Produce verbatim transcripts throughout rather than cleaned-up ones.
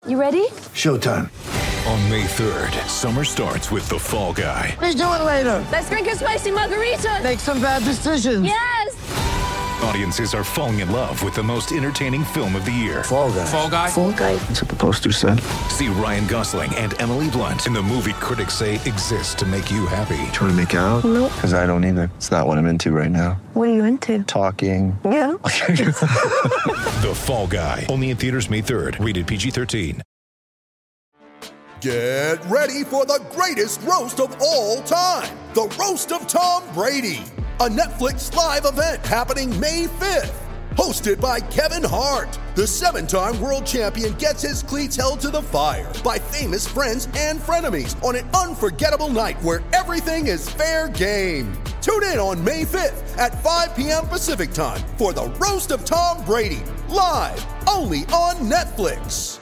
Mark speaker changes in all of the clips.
Speaker 1: You ready?
Speaker 2: Showtime.
Speaker 3: On May third, summer starts with The Fall Guy.
Speaker 2: Let's do it later.
Speaker 1: Let's drink a spicy margarita.
Speaker 2: Make some bad decisions.
Speaker 1: Yes!
Speaker 3: Audiences are falling in love with the most entertaining film of the year.
Speaker 2: Fall Guy.
Speaker 3: Fall Guy?
Speaker 1: Fall Guy.
Speaker 2: That's what the poster said.
Speaker 3: See Ryan Gosling and Emily Blunt in the movie critics say exists to make you happy.
Speaker 2: Trying to make it out?
Speaker 1: Nope.
Speaker 2: Because I don't either. It's not what I'm into right now.
Speaker 1: What are you into?
Speaker 2: Talking.
Speaker 1: Yeah.
Speaker 3: The Fall Guy. Only in theaters May third. Rated P G thirteen.
Speaker 4: Get ready for the greatest roast of all time. The Roast of Tom Brady. A Netflix live event happening May fifth. Hosted by Kevin Hart. The seven-time world champion gets his cleats held to the fire by famous friends and frenemies on an unforgettable night where everything is fair game. Tune in on May fifth at five p.m. Pacific time for the Roast of Tom Brady. Live only on Netflix.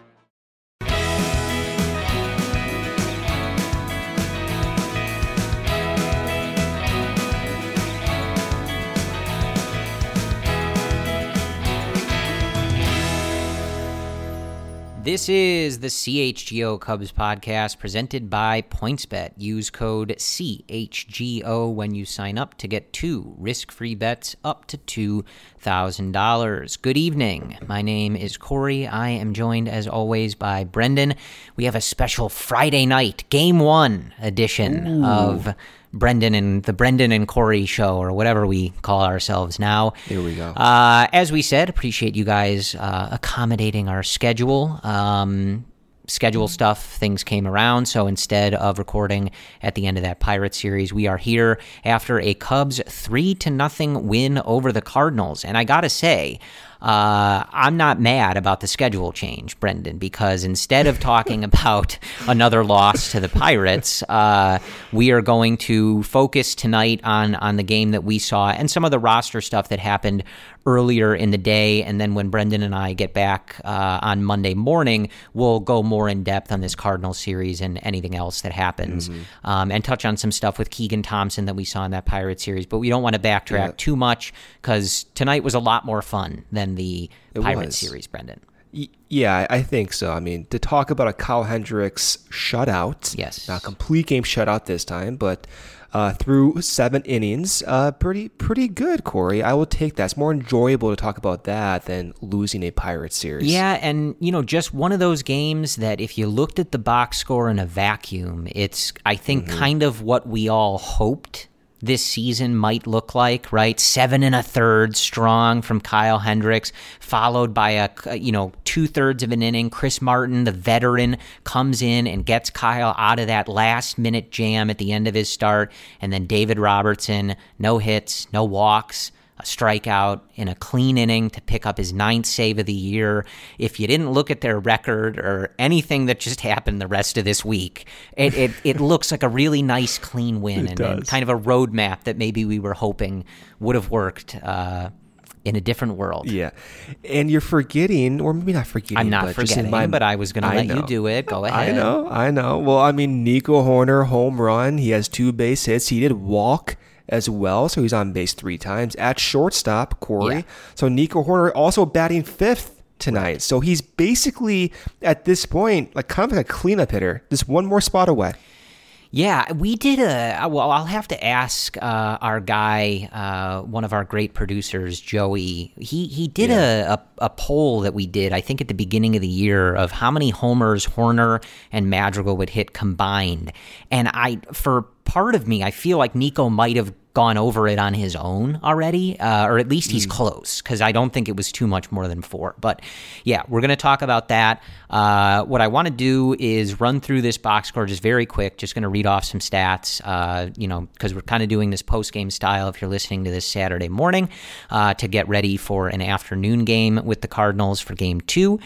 Speaker 5: This is the C H G O Cubs podcast presented by PointsBet. Use code C H G O when you sign up to get two risk-free bets up to two thousand dollars. Good evening. My name is Corey. I am joined, as always, by Brendan. We have a special Friday night, Game One edition Ooh. of Brendan and the Brendan and Corey show, or whatever we call ourselves now.
Speaker 6: Here we go.
Speaker 5: Uh, as we said, appreciate you guys uh, accommodating our schedule. Um, schedule stuff, things came around, so instead of recording at the end of that Pirates series, we are here after a Cubs three to nothing win over the Cardinals. And I gotta say, Uh, I'm not mad about the schedule change, Brendan, because instead of talking about another loss to the Pirates, uh, we are going to focus tonight on, on the game that we saw and some of the roster stuff that happened earlier in the day. And then when Brendan and I get back uh, on Monday morning, we'll go more in depth on this Cardinals series and anything else that happens, mm-hmm. um, and touch on some stuff with Keegan Thompson that we saw in that Pirates series. But we don't want to backtrack yeah. too much because tonight was a lot more fun than the
Speaker 6: it
Speaker 5: Pirates
Speaker 6: was.
Speaker 5: series, Brendan.
Speaker 6: Y- yeah, I think so. I mean, to talk about a Kyle Hendricks shutout,
Speaker 5: yes,
Speaker 6: not a complete game shutout this time, but uh, through seven innings, uh, pretty pretty good, Corey. I will take that. It's more enjoyable to talk about that than losing a Pirates series.
Speaker 5: Yeah, and you know, just one of those games that if you looked at the box score in a vacuum, it's I think mm-hmm. kind of what we all hoped this season might look like, right? Seven and a third strong from Kyle Hendricks, followed by a, you know, two thirds of an inning. Chris Martin, the veteran, comes in and gets Kyle out of that last minute jam at the end of his start. And then David Robertson, no hits, no walks, a strikeout in a clean inning to pick up his ninth save of the year. If you didn't look at their record or anything that just happened the rest of this week, it it, it looks like a really nice, clean win and, and kind of a roadmap that maybe we were hoping would have worked uh, in a different world.
Speaker 6: Yeah. And you're forgetting, or maybe not forgetting.
Speaker 5: I'm not
Speaker 6: but
Speaker 5: forgetting,
Speaker 6: my,
Speaker 5: but I was going to let
Speaker 6: know.
Speaker 5: you do it. Go ahead.
Speaker 6: I know, I know. Well, I mean, Nico Hoerner, home run. He has two base hits. He did walk as well, so he's on base three times. At shortstop, Corey. Yeah. So Nico Hoerner also batting fifth tonight. Right. So he's basically, at this point, like kind of like a cleanup hitter. Just one more spot away.
Speaker 5: Yeah, we did a, well, I'll have to ask uh, our guy, uh, one of our great producers, Joey. He he did yeah. a, a, a poll that we did, I think at the beginning of the year, of how many homers Hoerner and Madrigal would hit combined. And I, for part of me, I feel like Nico might have gone over it on his own already, uh, or at least he's mm. close, because I don't think it was too much more than four. But yeah, we're going to talk about that. Uh, what I want to do is run through this box score just very quick, just going to read off some stats, uh, you know, because we're kind of doing this post-game style if you're listening to this Saturday morning, uh, to get ready for an afternoon game with the Cardinals for game two.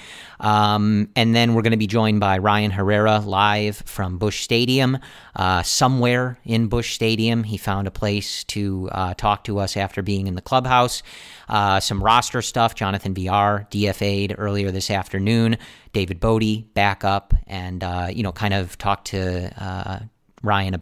Speaker 5: Um, and then we're going to be joined by Ryan Herrera live from Busch Stadium. Uh, somewhere in Busch Stadium, he found a place to uh, talk to us after being in the clubhouse. Uh, some roster stuff. Jonathan V R D F A'd earlier this afternoon. David Bodie back up and, uh, you know, kind of talked to uh, Ryan about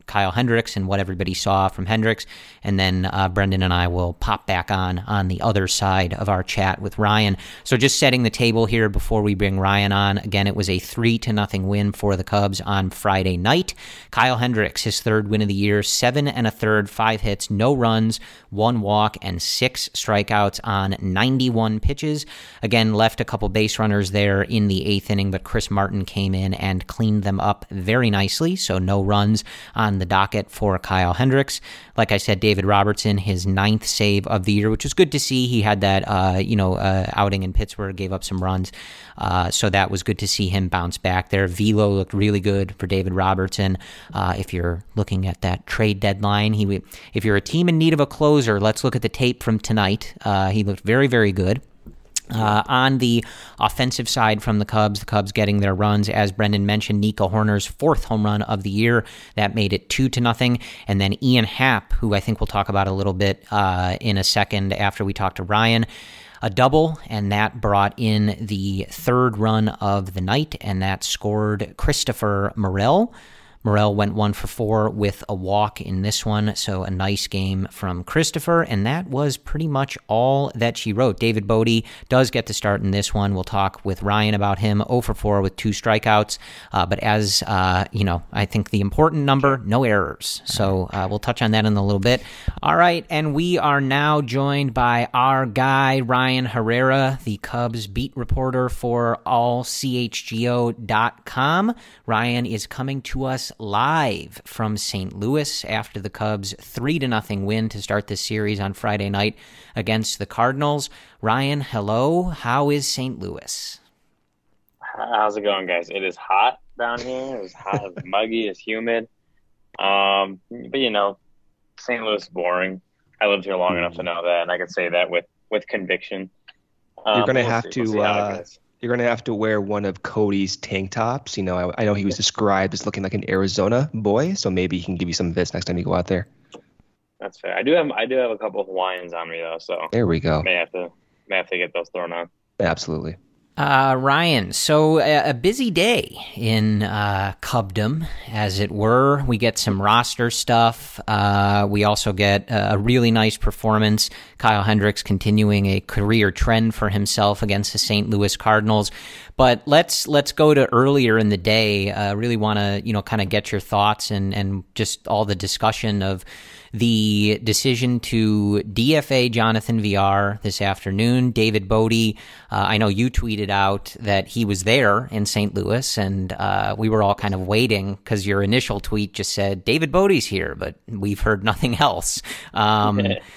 Speaker 5: Kyle Hendricks and what everybody saw from Hendricks, and then uh, Brendan and I will pop back on on the other side of our chat with Ryan. So just setting the table here before we bring Ryan on. Again, it was a three to nothing win for the Cubs on Friday night. Kyle Hendricks, his third win of the year, seven and a third, five hits, no runs, one walk, and six strikeouts on ninety-one pitches. Again, left a couple base runners there in the eighth inning, but Chris Martin came in and cleaned them up very nicely, so no runs on the docket for Kyle Hendricks. Like I said, David Robertson, his ninth save of the year, which was good to see. He had that, uh, you know, uh, outing in Pittsburgh, gave up some runs, uh, so that was good to see him bounce back there. Velo looked really good for David Robertson. Uh, if you're looking at that trade deadline, he, if you're a team in need of a closer, let's look at the tape from tonight. Uh, he looked very, very good. Uh, on the offensive side from the Cubs, the Cubs getting their runs, as Brendan mentioned, Nico Horner's fourth home run of the year. That made it two to nothing. And then Ian Happ, who I think we'll talk about a little bit uh, in a second after we talk to Ryan, a double, and that brought in the third run of the night, and that scored Christopher Morel. Morel went one for four with a walk in this one, so a nice game from Christopher, and that was pretty much all that she wrote. David Bodie does get to start in this one. We'll talk with Ryan about him, oh for four with two strikeouts, uh, but as, uh, you know, I think the important number, no errors, so uh, we'll touch on that in a little bit. All right, and we are now joined by our guy, Ryan Herrera, the Cubs beat reporter for all C H G O dot com. Ryan is coming to us live from Saint Louis after the Cubs' three to nothing win to start this series on Friday night against the Cardinals. Ryan, hello. How is Saint Louis?
Speaker 7: How's it going, guys? It is hot down here. It's hot, it's muggy, it's humid. Um, but, you know, Saint Louis is boring. I lived here long enough to know that, and I can say that with, with conviction. Um,
Speaker 6: You're going to
Speaker 7: we'll
Speaker 6: have
Speaker 7: see,
Speaker 6: to...
Speaker 7: we'll see how it
Speaker 6: uh...
Speaker 7: goes. You're
Speaker 6: going to have to wear one of Cody's tank tops. You know, I, I know he was described as looking like an Arizona boy, so maybe he can give you some of this next time you go out there.
Speaker 7: That's fair. I do have I do have a couple of Hawaiians on me though, so
Speaker 6: there we go.
Speaker 7: May have to may have to get those thrown on.
Speaker 6: Absolutely.
Speaker 5: Uh, Ryan, so a, a busy day in uh, Cubdom, as it were. We get some roster stuff. Uh, we also get a, a really nice performance. Kyle Hendricks continuing a career trend for himself against the Saint Louis Cardinals. But let's let's go to earlier in the day. I uh, really want to you know kind of get your thoughts and and just all the discussion of the decision to D F A Jonathan Villar this afternoon. David Bodie, uh, I know you tweeted out that he was there in Saint Louis, and uh, we were all kind of waiting because your initial tweet just said, David Bodie's here, but we've heard nothing else. Um,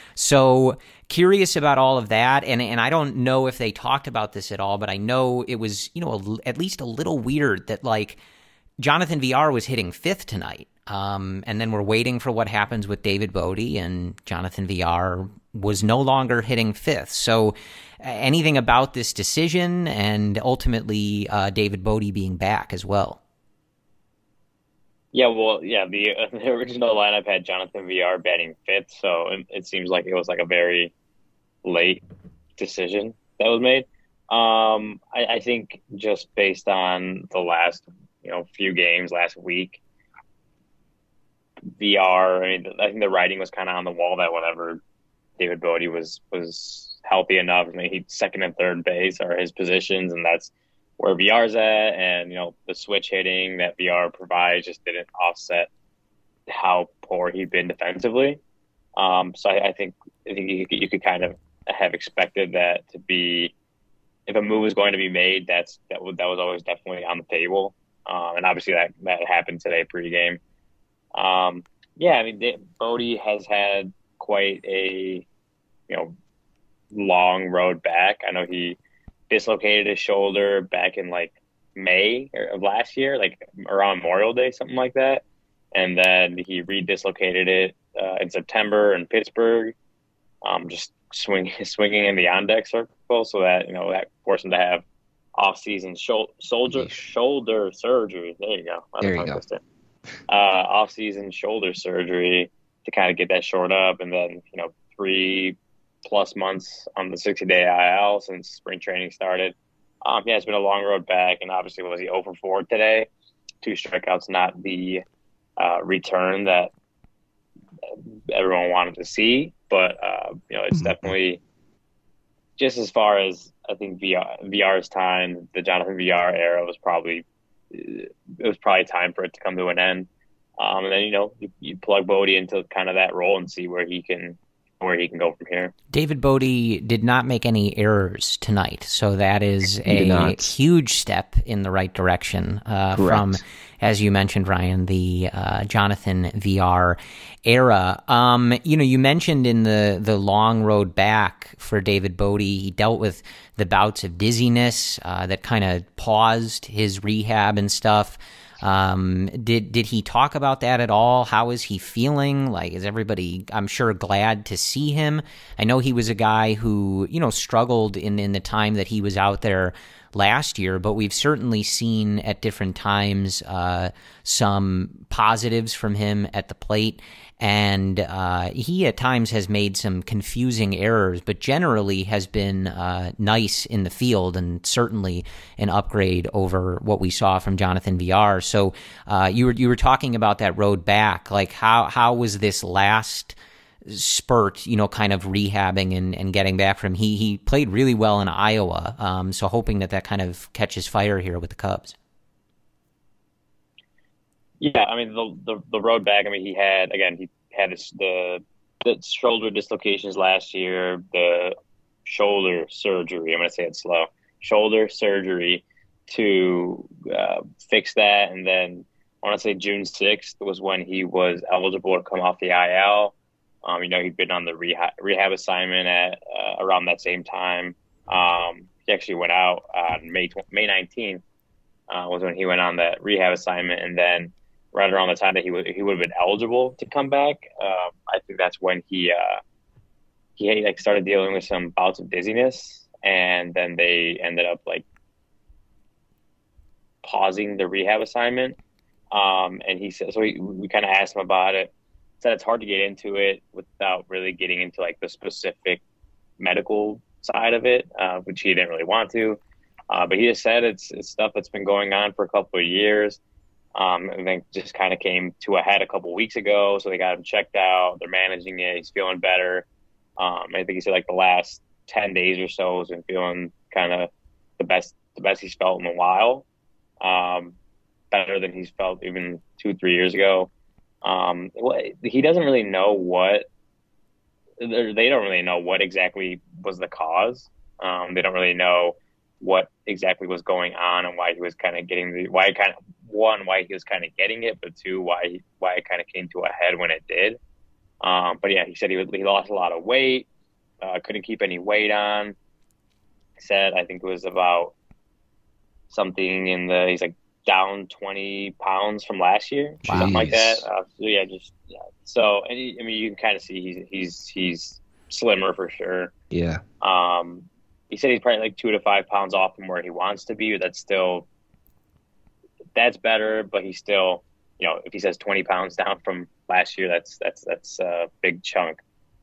Speaker 5: so curious about all of that, and and I don't know if they talked about this at all, but I know it was, you know, a, at least a little weird that, like, Jonathan Villar was hitting fifth tonight. Um, and then we're waiting for what happens with David Bodie, and Jonathan Villar was no longer hitting fifth. So anything about this decision and ultimately uh, David Bodie being back as well?
Speaker 7: Yeah, well, yeah, the, uh, the original lineup had Jonathan Villar batting fifth, so it, it seems like it was like a very late decision that was made. Um, I, I think just based on the last, you know, few games last week, V R, I mean, I think the writing was kind of on the wall that whenever David Bodie was was healthy enough, I mean, he second and third base are his positions, and that's where V R's at. And you know, the switch hitting that V R provides just didn't offset how poor he'd been defensively. Um, so I, I think I think you could, you could kind of have expected that to be, if a move was going to be made, that's that was that was always definitely on the table. Um, and obviously that that happened today pregame. Um, yeah, I mean, Bodie has had quite a, you know, long road back. I know he dislocated his shoulder back in like May of last year, like around Memorial Day, something like that. And then he re-dislocated it uh, in September in Pittsburgh, um, just swing, swinging in the on-deck circle, so that, you know, that forced him to have off-season sho- shoulder, shoulder surgery. There you go.
Speaker 6: There you go.
Speaker 7: Uh, off-season shoulder surgery to kind of get that shored up, and then, you know, three plus months on the sixty-day I L since spring training started. Um, yeah, it's been a long road back, and obviously was he oh for four today? Two strikeouts, not the uh, return that everyone wanted to see. But uh, you know, it's mm-hmm. definitely just as far as I think V R, V R's time, the Jonathan V R era was probably it was probably time for it to come to an end. Um, and then you know you, you plug Bodie into kind of that role and see where he can where he can go from here.
Speaker 5: David Bodie did not make any errors tonight, so that is a huge step in the right direction uh, from, as you mentioned, Ryan, the uh, Jonathan V R era. Um, you know, you mentioned in the, the long road back for David Bodie, he dealt with the bouts of dizziness uh, that kind of paused his rehab and stuff. Um, did did he talk about that at all? How is he feeling? Like, is everybody, I'm sure, glad to see him? I know he was a guy who, you know, struggled in, in the time that he was out there last year, but we've certainly seen at different times uh, some positives from him at the plate. And uh, he at times has made some confusing errors, but generally has been uh, nice in the field and certainly an upgrade over what we saw from Jonathan V R. So uh, you were you were talking about that road back. Like how how was this last spurt, you know, kind of rehabbing and, and getting back from? He he played really well in Iowa, um, so hoping that that kind of catches fire here with the Cubs.
Speaker 7: Yeah, I mean the, the the road back. I mean, he had again he had his, the the shoulder dislocations last year, the shoulder surgery. I'm going to say it slow. Shoulder surgery to uh, fix that, and then I want to say June sixth was when he was eligible to come off the I L. Um, you know, he'd been on the rehab rehab assignment at uh, around that same time. Um, he actually went out on May May nineteenth uh, was when he went on that rehab assignment, and then right around the time that he would he would have been eligible to come back, uh, I think that's when he uh, he like started dealing with some bouts of dizziness, and then they ended up like pausing the rehab assignment. Um, and he said, so we, we kind of asked him about it. Said it's hard to get into it without really getting into like the specific medical side of it, uh, which he didn't really want to. Uh, but he just said it's, it's stuff that's been going on for a couple of years. Um, and then just kind of came to a head a couple of weeks ago. So they got him checked out. They're managing it. He's feeling better. Um, I think he said like the last ten days or so has been feeling kind of the best, the best he's felt in a while. Um, better than he's felt even two, three years ago. Um, he doesn't really know what, they don't really know what exactly was the cause. Um, they don't really know what exactly was going on and why he was kind of getting the, why kind of, one, why he was kind of getting it, but two, why, why it kind of came to a head when it did. Um, but yeah, he said he, he lost a lot of weight, uh, couldn't keep any weight on. He said, I think it was about something in the, he's like down twenty pounds from last year, wow. something like that. Uh, so yeah, just, yeah. So, and he, I mean, you can kind of see he's, he's, he's slimmer for sure.
Speaker 6: Yeah.
Speaker 7: Um, he said he's probably like two to five pounds off from where he wants to be, but that's still, that's better, but he's still, you know, if he says twenty pounds down from last year, that's, that's, that's a big chunk.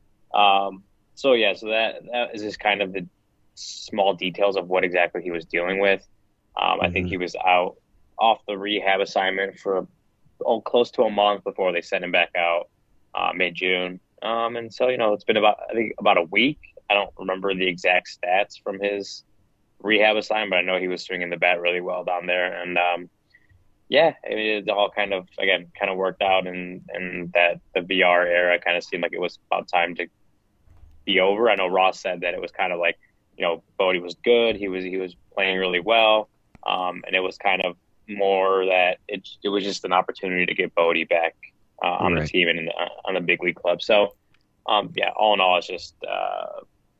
Speaker 7: Um, so yeah, so that, that is just kind of the small details of what exactly he was dealing with. Um, mm-hmm. I think he was out off the rehab assignment for oh, close to a month before they sent him back out, uh, mid-June. Um, and so, you know, it's been about, I think about a week. I don't remember the exact stats from his rehab assignment, but I know he was swinging the bat really well down there. And, um, yeah, I mean, it all kind of, again, kind of worked out, and, and that the V R era kind of seemed like it was about time to be over. I know Ross said that it was kind of like, you know, Bodie was good. He was, he was playing really well. Um, and it was kind of more that it, it was just an opportunity to get Bodie back uh, on right. the team and in the, on the big league club. So, um, yeah, all in all, it's just, uh,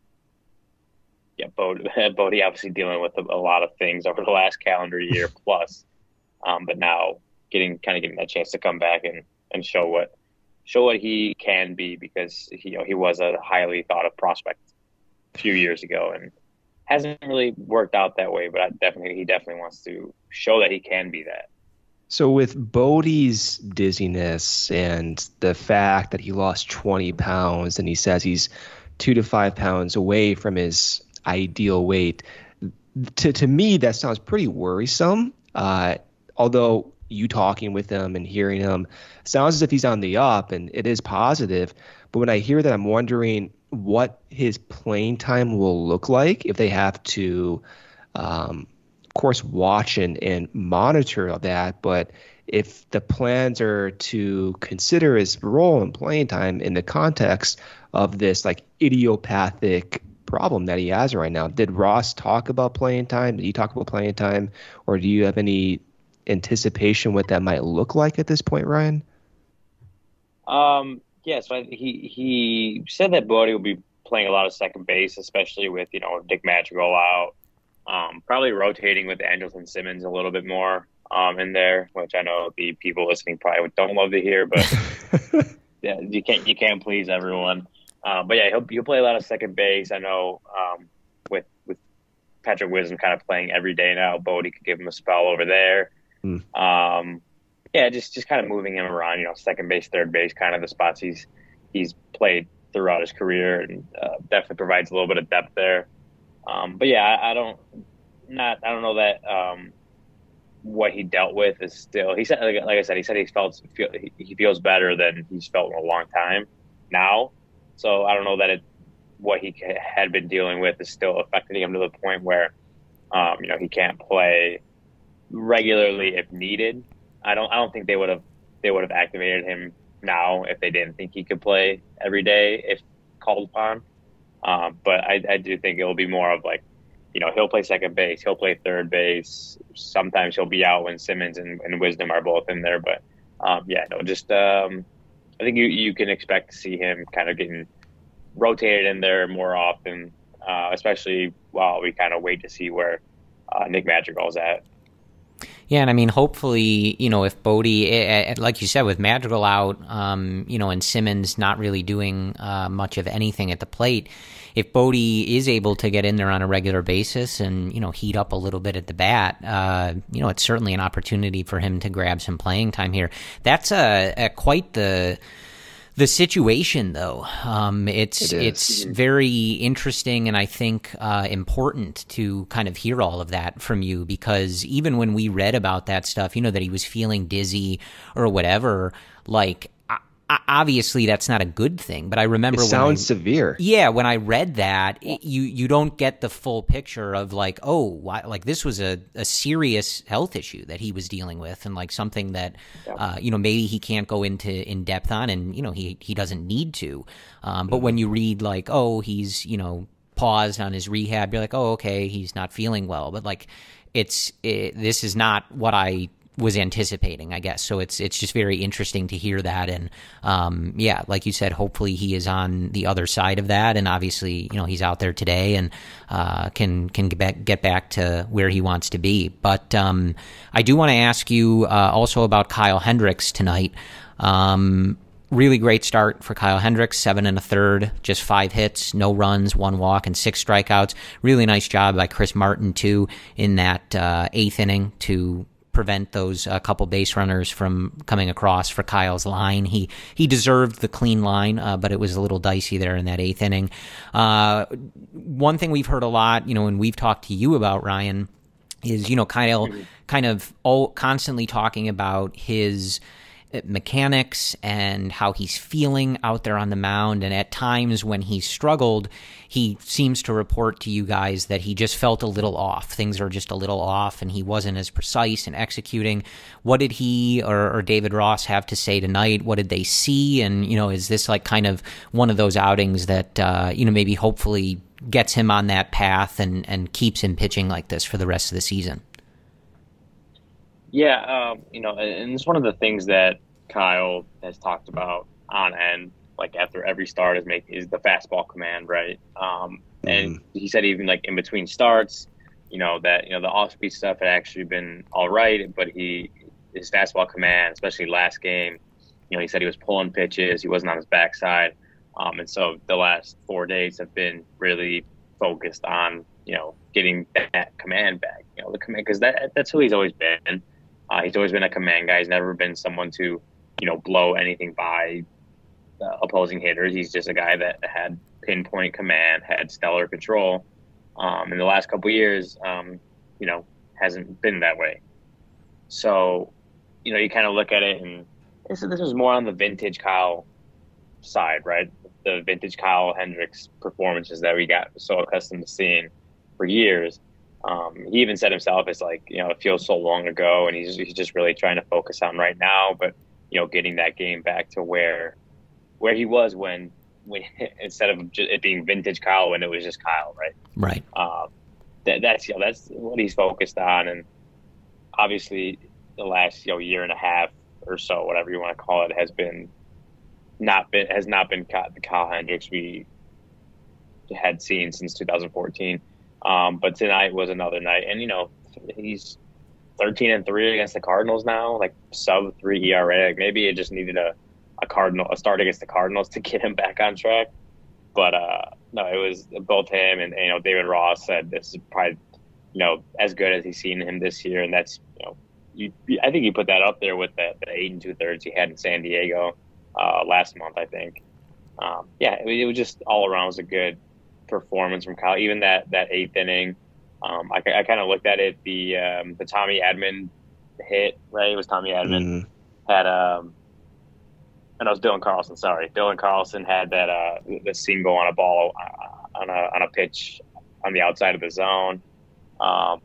Speaker 7: yeah, Bodie, Bodie obviously dealing with a, a lot of things over the last calendar year plus. Um, but now getting kind of getting that chance to come back and, and show what show what he can be, because he, you know, he was a highly thought of prospect a few years ago and hasn't really worked out that way. But I definitely he definitely wants to show that he can be that.
Speaker 6: So with Bodie's dizziness and the fact that he lost twenty pounds, and he says he's two to five pounds away from his ideal weight, to to me that sounds pretty worrisome. Uh, Although you talking with him and hearing him, sounds as if he's on the up, and it is positive. But when I hear that, I'm wondering what his playing time will look like if they have to, um, of course, watch and, and monitor that. But if the plans are to consider his role in playing time in the context of this like idiopathic problem that he has right now, did Ross talk about playing time? Did he talk about playing time? Or do you have any anticipation what that might look like at this point, Ryan?
Speaker 7: Um, yeah, so I, he he said that Bodie will be playing a lot of second base, especially with, you know, Nick Madrigal out. Um, probably rotating with Andrelton Simmons a little bit more um, in there, which I know the people listening probably don't love to hear, but yeah, you can't you can't please everyone. Uh, but yeah, he'll he'll play a lot of second base. I know um, with with Patrick Wisdom kind of playing every day now, Bodie could give him a spell over there. Mm. Um, yeah, just just kind of moving him around, you know, second base, third base, kind of the spots he's he's played throughout his career, and uh, definitely provides a little bit of depth there. Um, but yeah, I, I don't not I don't know that um, what he dealt with is still. He said, like, like I said, he said he felt feel, he feels better than he's felt in a long time now. So I don't know that it what he had been dealing with is still affecting him to the point where um, you know, he can't play regularly if needed. I don't I don't think they would have they would have activated him now if they didn't think he could play every day if called upon. Um, but I, I do think it'll be more of like, you know, he'll play second base, he'll play third base. Sometimes he'll be out when Simmons and, and Wisdom are both in there. But um, yeah, no, just um, I think you, you can expect to see him kind of getting rotated in there more often, uh, especially while we kind of wait to see where uh, Nick Madrigal's at.
Speaker 5: Yeah, and I mean, hopefully, you know, if Bodie, like you said, with Madrigal out, um, you know, and Simmons not really doing uh, much of anything at the plate, if Bodie is able to get in there on a regular basis and, you know, heat up a little bit at the bat, uh, you know, it's certainly an opportunity for him to grab some playing time here. That's a, a quite the... The situation, though, um, it's it it's very interesting, and I think uh, important to kind of hear all of that from you, because even when we read about that stuff, you know, that he was feeling dizzy or whatever, like, obviously that's not a good thing, but I remember
Speaker 6: it
Speaker 5: when
Speaker 6: sounds
Speaker 5: I,
Speaker 6: severe.
Speaker 5: Yeah, when I read that, it, you you don't get the full picture of like, oh, why, like this was a, a serious health issue that he was dealing with, and like something that yeah. uh, you know, maybe he can't go into in depth on, and you know, he he doesn't need to. Um, but mm-hmm. when you read like, oh, he's, you know, paused on his rehab, you're like, oh, okay, he's not feeling well, but like it's it, this is not what I was anticipating, I guess. So it's it's just very interesting to hear that, and um, yeah, like you said, hopefully he is on the other side of that, and obviously, you know, he's out there today and uh, can can get back, get back to where he wants to be. But um, I do want to ask you uh, also about Kyle Hendricks tonight. Um, really great start for Kyle Hendricks, seven and a third, just five hits, no runs, one walk, and six strikeouts. Really nice job by Chris Martin too in that uh, eighth inning to prevent those uh, couple base runners from coming across for Kyle's line. He he deserved the clean line, uh, but it was a little dicey there in that eighth inning. Uh, one thing we've heard a lot, you know, and we've talked to you about, Ryan, is, you know, Kyle kind of all, constantly talking about his mechanics and how he's feeling out there on the mound, and at times when he struggled, he seems to report to you guys that he just felt a little off. Things are just a little off, and he wasn't as precise in executing. What did he or, or David Ross have to say tonight? What did they see? And, you know, is this like kind of one of those outings that, uh, you know, maybe hopefully gets him on that path and, and keeps him pitching like this for the rest of the season?
Speaker 7: Yeah, um, you know, and it's one of the things that Kyle has talked about on end, like after every start, is make is the fastball command, right? Um, and mm-hmm. he said even like in between starts, you know, that, you know, the off-speed stuff had actually been all right, but he his fastball command, especially last game, you know, he said he was pulling pitches, he wasn't on his backside, um, and so the last four days have been really focused on, you know, getting that command back, you know, the command, because that that's who he's always been. Uh, he's always been a command guy. He's never been someone to, you know, blow anything by uh, opposing hitters. He's just a guy that had pinpoint command, had stellar control. Um, in the last couple of years, um, you know, hasn't been that way. So you know, you kind of look at it and this, this was more on the vintage Kyle side, right? The vintage Kyle Hendricks performances that we got so accustomed to seeing for years. Um, he even said himself, it's like, you know, it feels so long ago, and he's, he's just really trying to focus on right now. But, you know, getting that game back to where where he was when, when instead of just it being vintage Kyle, when it was just Kyle, right?
Speaker 5: Right.
Speaker 7: Um, that, that's, you know, that's what he's focused on. And obviously the last, you know, year and a half or so, whatever you want to call it, has been not been has not been the Kyle Hendricks we had seen since two thousand fourteen. Um, but tonight was another night, and you know he's thirteen and three against the Cardinals now, like sub three E R A. Like maybe it just needed a, a Cardinal a start against the Cardinals to get him back on track. But uh, no, it was both him and, and you know David Ross said this is probably you know as good as he's seen him this year, and that's you know you I think you put that up there with the, the eight and two thirds he had in San Diego uh, last month. I think um, yeah, it, it was just all around was a good performance from Kyle. Even that that eighth inning, um, I, I kind of looked at it. The um, the Tommy Edman hit, right? It was Tommy Edman mm-hmm. had um, and it was Dylan Carlson. Sorry, Dylan Carlson had that uh the single on a ball uh, on a on a pitch on the outside of the zone. Um,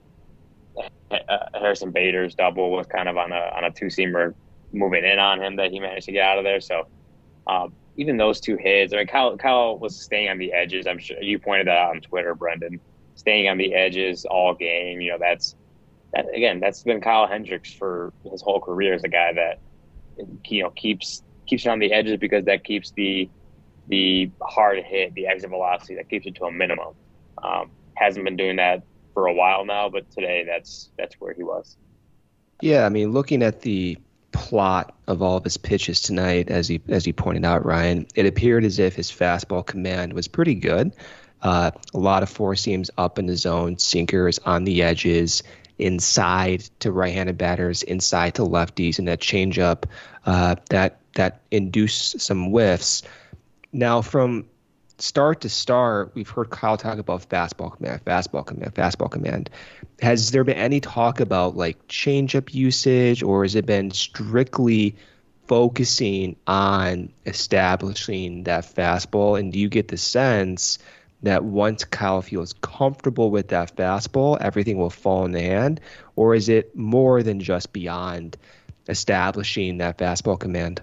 Speaker 7: Harrison Bader's double was kind of on a on a two seamer moving in on him that he managed to get out of there. So. Um, Even those two hits, I mean, Kyle, Kyle was staying on the edges. I'm sure you pointed that out on Twitter, Brendan. Staying on the edges all game. You know, that's that again. That's been Kyle Hendricks for his whole career as a guy that you know keeps keeps you on the edges because that keeps the the hard hit, the exit velocity, that keeps it to a minimum. Um, hasn't been doing that for a while now, but today that's that's where he was.
Speaker 6: Yeah, I mean, looking at the plot of all of his pitches tonight, as he as he pointed out, Ryan, it appeared as if his fastball command was pretty good. Uh, a lot of four seams up in the zone, sinkers on the edges, inside to right-handed batters, inside to lefties, and that changeup uh, that that induced some whiffs. Now, from start to start, we've heard Kyle talk about fastball command, fastball command, fastball command. Has there been any talk about like changeup usage, or has it been strictly focusing on establishing that fastball? And do you get the sense that once Kyle feels comfortable with that fastball, everything will fall in the hand? Or is it more than just beyond establishing that fastball command?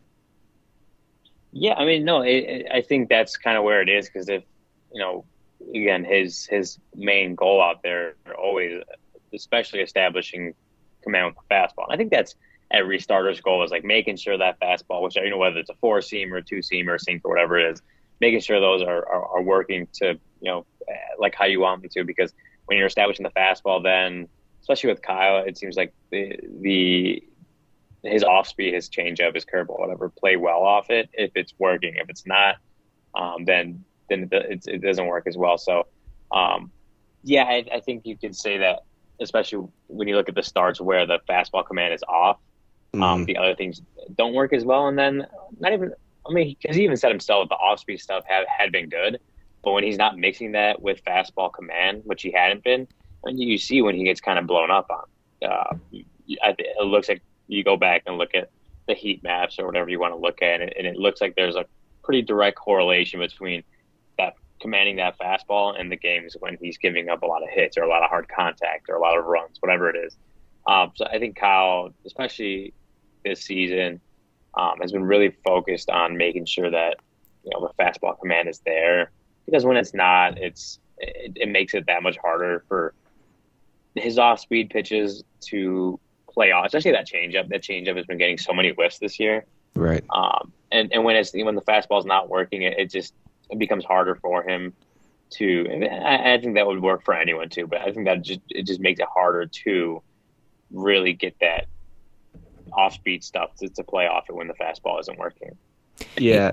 Speaker 7: Yeah, I mean, no, it, it, I think that's kind of where it is because if, you know, again, his his main goal out there always, especially establishing command with the fastball. And I think that's every starter's goal is like making sure that fastball, which, you know, whether it's a four seam or a two seam or a sink or whatever it is, making sure those are, are, are working to, you know, like how you want them to. Because when you're establishing the fastball, then, especially with Kyle, it seems like the the his off speed, his changeup, his curveball, whatever, play well off it. If it's working, if it's not, um, then then it, it doesn't work as well. So, um, yeah, I, I think you could say that, especially when you look at the starts where the fastball command is off, um, mm-hmm. the other things don't work as well. And then not even, I mean, because he even said himself the off speed stuff had had been good, but when he's not mixing that with fastball command, which he hadn't been, and you see when he gets kind of blown up on, uh, it looks like. You go back and look at the heat maps or whatever you want to look at, and it looks like there's a pretty direct correlation between that commanding that fastball and the games when he's giving up a lot of hits or a lot of hard contact or a lot of runs, whatever it is. Um, so I think Kyle, especially this season, um, has been really focused on making sure that you know the fastball command is there, because when it's not, it's it, it makes it that much harder for his off-speed pitches to play off, especially that changeup. That changeup has been getting so many whiffs this year,
Speaker 6: right?
Speaker 7: Um, and and when it's when the fastball's not working, it, it just it becomes harder for him to. And I, I think that would work for anyone too, but I think that just it just makes it harder to really get that off-speed stuff to, to play off it when the fastball isn't working.
Speaker 6: Yeah,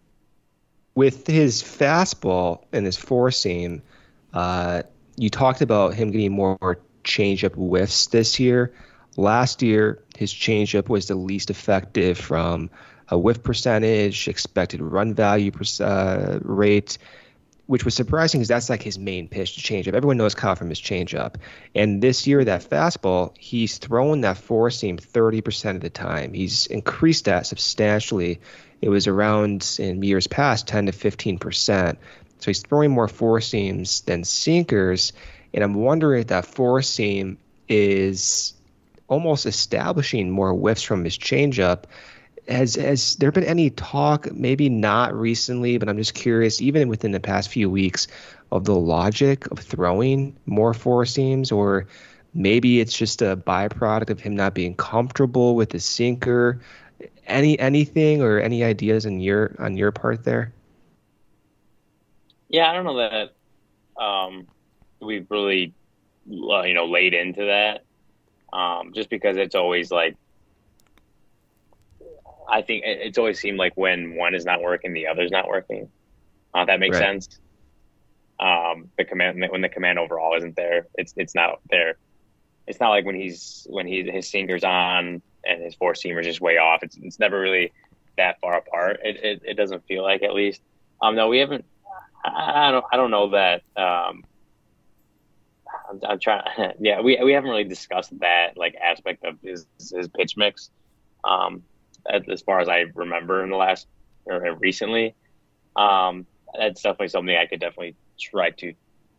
Speaker 6: with his fastball and his four seam, uh, you talked about him getting more changeup whiffs this year. Last year, his changeup was the least effective from a whiff percentage, expected run value uh, rate. which was surprising because that's like his main pitch, the changeup. Everyone knows Kyle from his changeup. And this year, that fastball, he's throwing that four seam thirty percent of the time. He's increased that substantially. It was around, in years past, ten to fifteen percent. So he's throwing more four seams than sinkers. And I'm wondering if that four seam is almost establishing more whiffs from his changeup. Has has there been any talk, maybe not recently, but I'm just curious, even within the past few weeks, of the logic of throwing more four seams, or maybe it's just a byproduct of him not being comfortable with the sinker? Any anything or any ideas on your on your part there?
Speaker 7: Yeah, I don't know that um, we've really uh, you know laid into that, um, just because it's always like. I think it's always seemed like when one is not working, the other's not working. Uh, that makes
Speaker 6: right.
Speaker 7: sense. Um, the command when the command overall isn't there, it's it's not there. It's not like when he's when he his sinker's on and his four seamer's just way off. It's it's never really that far apart. It it, it doesn't feel like, at least. Um, no, we haven't. I, I don't I don't know that. Um, I'm, I'm trying. Yeah, we we haven't really discussed that like aspect of his his pitch mix. Um. As far as I remember in the last or recently, um, that's definitely something I could definitely try to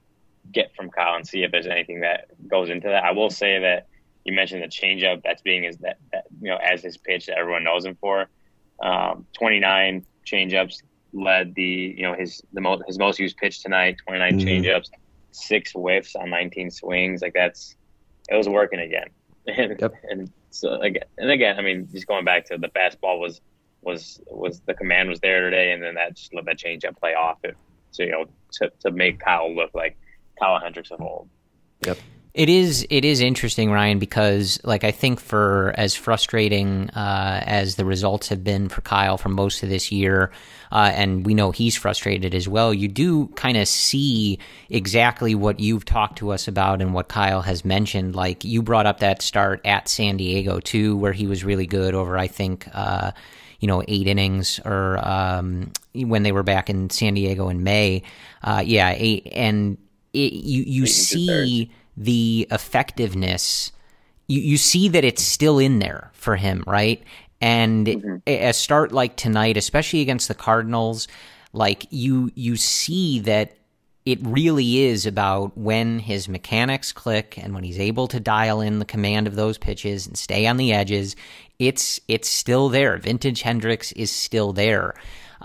Speaker 7: get from Kyle and see if there's anything that goes into that. I will say that you mentioned the changeup that's being is that, that you know as his pitch that everyone knows him for. Um, twenty-nine changeups led the you know his the most his most used pitch tonight. twenty-nine mm-hmm. changeups, six whiffs on nineteen swings. Like that's it was working again. And,
Speaker 6: yep.
Speaker 7: and so again, and again, I mean, just going back to the fastball was was was the command was there today, and then that just let that changeup play off it. So you know, to to make Kyle look like Kyle Hendricks of old.
Speaker 6: Yep.
Speaker 5: It is it is interesting, Ryan, because like I think for as frustrating uh, as the results have been for Kyle for most of this year, uh, and we know he's frustrated as well, you do kind of see exactly what you've talked to us about and what Kyle has mentioned. Like you brought up that start at San Diego too, where he was really good over, I think, uh, you know, eight innings or um, when they were back in San Diego in May. Uh, yeah, eight, and it, you you see the effectiveness, you, you see that it's still in there for him, right? And mm-hmm. a start like tonight, especially against the Cardinals, like you you see that it really is about when his mechanics click and when he's able to dial in the command of those pitches and stay on the edges, it's it's still there. Vintage Hendricks is still there.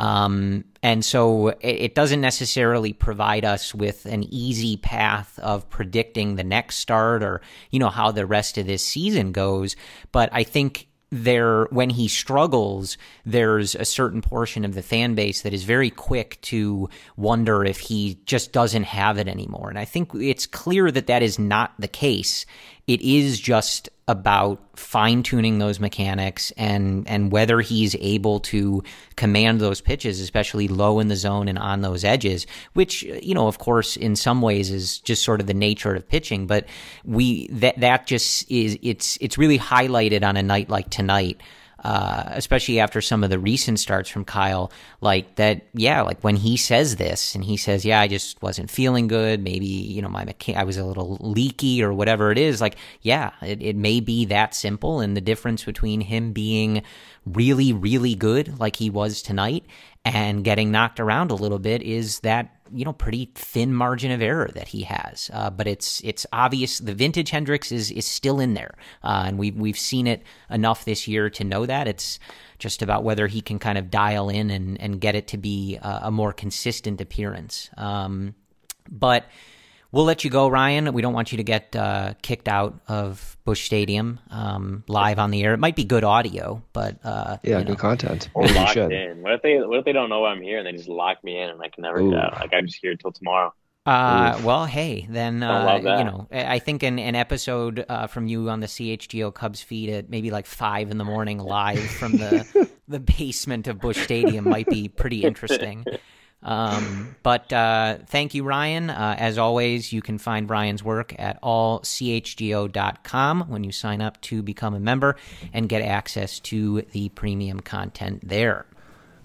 Speaker 5: Um, and so it, it doesn't necessarily provide us with an easy path of predicting the next start or, you know, how the rest of this season goes. But I think there, when he struggles, there's a certain portion of the fan base that is very quick to wonder if he just doesn't have it anymore. And I think it's clear that that is not the case. It is just about fine-tuning those mechanics and and whether he's able to command those pitches, especially low in the zone and on those edges, which, you know, of course, in some ways is just sort of the nature of pitching. But we that that just is it's it's really highlighted on a night like tonight. Uh, especially after some of the recent starts from Kyle, like that, yeah, like when he says this and he says, yeah, I just wasn't feeling good. Maybe, you know, my mecha- I was a little leaky or whatever it is. Like, yeah, it, it may be that simple. And the difference between him being really, really good like he was tonight and getting knocked around a little bit is that, you know, pretty thin margin of error that he has. Uh, but it's it's obvious the vintage Hendricks is is still in there. Uh, and we've, we've seen it enough this year to know that. It's just about whether he can kind of dial in and, and get it to be a, a more consistent appearance. Um, but we'll let you go, Ryan. We don't want you to get uh, kicked out of Busch Stadium um, live on the air. It might be good audio, but uh,
Speaker 6: yeah,
Speaker 5: you know.
Speaker 6: Good content.
Speaker 7: Or locked in. What if they What if they don't know I'm here and they just lock me in and I can never Ooh. get out? Like I'm just here till tomorrow.
Speaker 5: Uh, well, hey, then uh, you know, I think an, an episode uh, from you on the C H G O Cubs feed at maybe like five in the morning, live from the the basement of Busch Stadium, might be pretty interesting. Um, but uh, thank you, Ryan. Uh, as always, you can find Ryan's work at all c h g o dot com when you sign up to become a member and get access to the premium content there.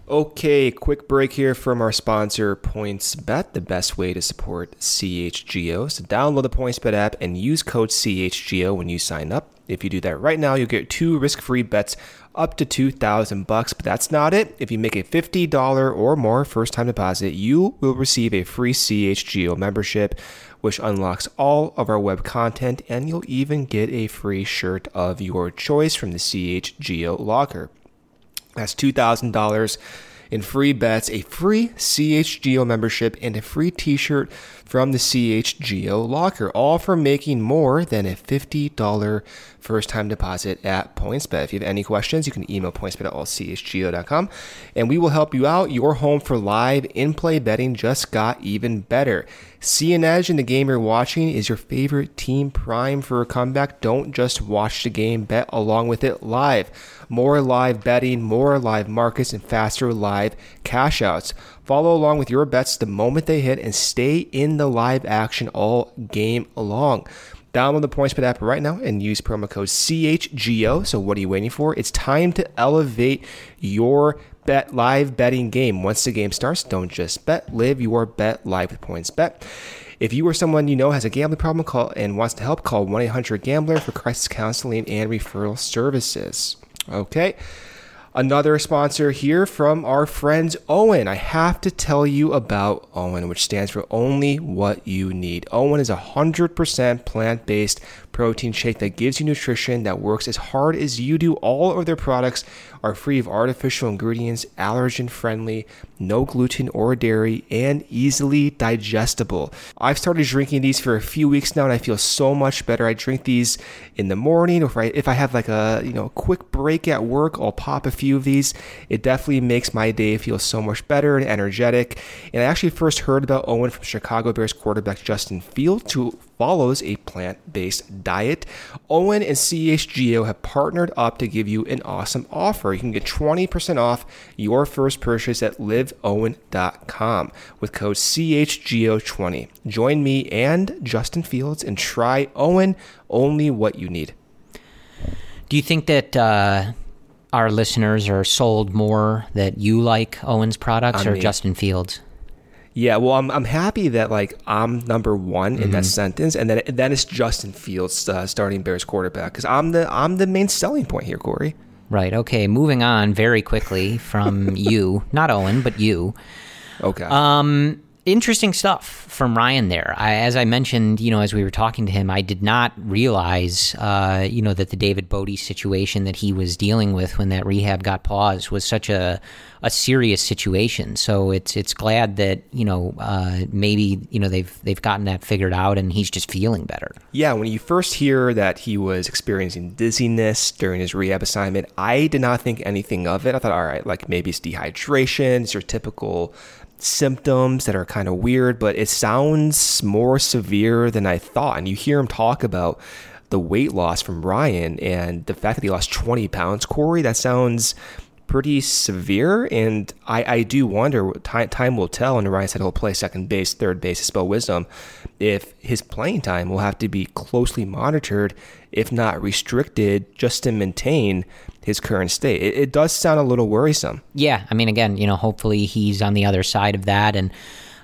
Speaker 6: Okay, quick break here from our sponsor, PointsBet, the best way to support C H G O. So download the PointsBet app and use code C H G O when you sign up. If you do that right now, you'll get two risk-free bets up to two thousand bucks. But that's not it. If you make a fifty dollars or more first-time deposit, you will receive a free C H G O membership, which unlocks all of our web content, and you'll even get a free shirt of your choice from the C H G O locker. That's two thousand dollars in free bets, a free C H G O membership, and a free t-shirt from the C H G O locker, all for making more than a fifty dollars first-time deposit at PointsBet. If you have any questions, you can email pointsbet at all c h g o dot com, and we will help you out. Your home for live in-play betting just got even better. See an edge in the game you're watching. Is your favorite team primed for a comeback? Don't just watch the game, bet along with it live. More live betting, more live markets, and faster live cash outs. Follow along with your bets the moment they hit and stay in the live action all game long. Download the PointsBet app right now and use promo code C H G O. So what are you waiting for? It's time to elevate your bet live betting game. Once the game starts, don't just bet, live your bet live with PointsBet. If you or someone you know has a gambling problem call and wants to help, call one eight hundred gambler for crisis counseling and referral services. Okay. Another sponsor here from our friends Owen. I have to tell you about Owen, which stands for Only What You Need. Owen is a one hundred percent plant-based protein shake that gives you nutrition that works as hard as you do. All of their products are free of artificial ingredients, allergen-friendly, no gluten or dairy, and easily digestible. I've started drinking these for a few weeks now, and I feel so much better. I drink these in the morning, or if I, if I have like a you know quick break at work, I'll pop a few of these. It definitely makes my day feel so much better and energetic. And I actually first heard about Owen from Chicago Bears quarterback Justin Fields, who follows a plant-based diet. Owen and C H G O have partnered up to give you an awesome offer. You can get twenty percent off your first purchase at live owen dot com with code C H G O twenty. Join me and Justin Fields and try Owen, only what you need.
Speaker 5: Do you think that uh, our listeners are sold more that you like Owen's products I or mean, Justin Fields?
Speaker 6: Yeah, well, I'm I'm happy that like I'm number one in mm-hmm. that sentence, and then then it's Justin Fields uh, starting Bears quarterback, because I'm the I'm the main selling point here, Corey.
Speaker 5: Right. Okay. Moving on very quickly from you, not Owen, but you.
Speaker 6: Okay.
Speaker 5: Um, interesting stuff from Ryan there. I, as I mentioned, you know, as we were talking to him, I did not realize, uh, you know, that the David Bodie situation that he was dealing with when that rehab got paused was such a a serious situation. So it's it's glad that, you know, uh, maybe, you know, they've they've gotten that figured out and he's just feeling better.
Speaker 6: Yeah, when you first hear that he was experiencing dizziness during his rehab assignment, I did not think anything of it. I thought, all right, like maybe it's dehydration, it's your typical symptoms that are kind of weird, but it sounds more severe than I thought. And you hear him talk about the weight loss from Ryan and the fact that he lost twenty pounds, Corey, that sounds pretty severe, and I, I do wonder, time, time will tell, and Ryan said he'll play second base, third base, to spell wisdom, if his playing time will have to be closely monitored, if not restricted, just to maintain his current state. It, it does sound a little worrisome.
Speaker 5: Yeah, I mean, again, you know, hopefully he's on the other side of that, and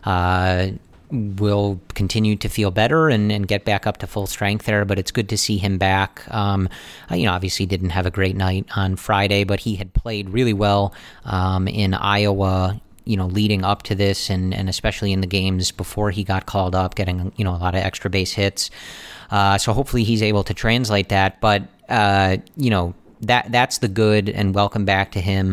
Speaker 5: uh, will continue to feel better and, and get back up to full strength there, but it's good to see him back. Um, you know, obviously didn't have a great night on Friday, but he had played really well um, in Iowa, you know, leading up to this, and, and especially in the games before he got called up, getting, you know, a lot of extra base hits. Uh, so hopefully he's able to translate that, but, uh, you know, that that's the good, and welcome back to him.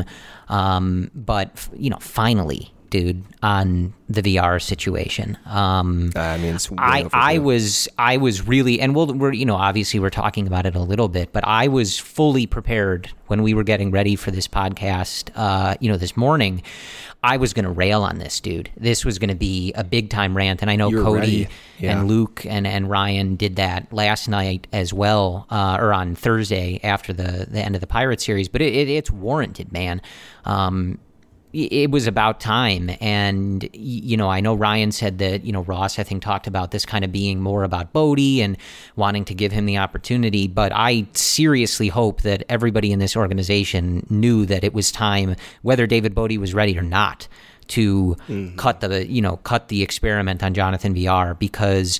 Speaker 5: Um, but, you know, finally, dude, on the V R situation. Um,
Speaker 6: I mean, it's
Speaker 5: I, I was, I was really, and we'll, we're, you know, obviously we're talking about it a little bit, but I was fully prepared when we were getting ready for this podcast, uh, you know, this morning. I was going to rail on this, dude. This was going to be a big time rant. And I know You're Cody yeah. and Luke and, and Ryan did that last night as well, uh, or on Thursday after the, the end of the Pirates series, but it, it, it's warranted, man. Um, it was about time. And, you know, I know Ryan said that, you know, Ross, I think, talked about this kind of being more about Bodie and wanting to give him the opportunity. But I seriously hope that everybody in this organization knew that it was time, whether David Bodie was ready or not, to mm-hmm. cut the, you know, cut the experiment on Jonathan V R, because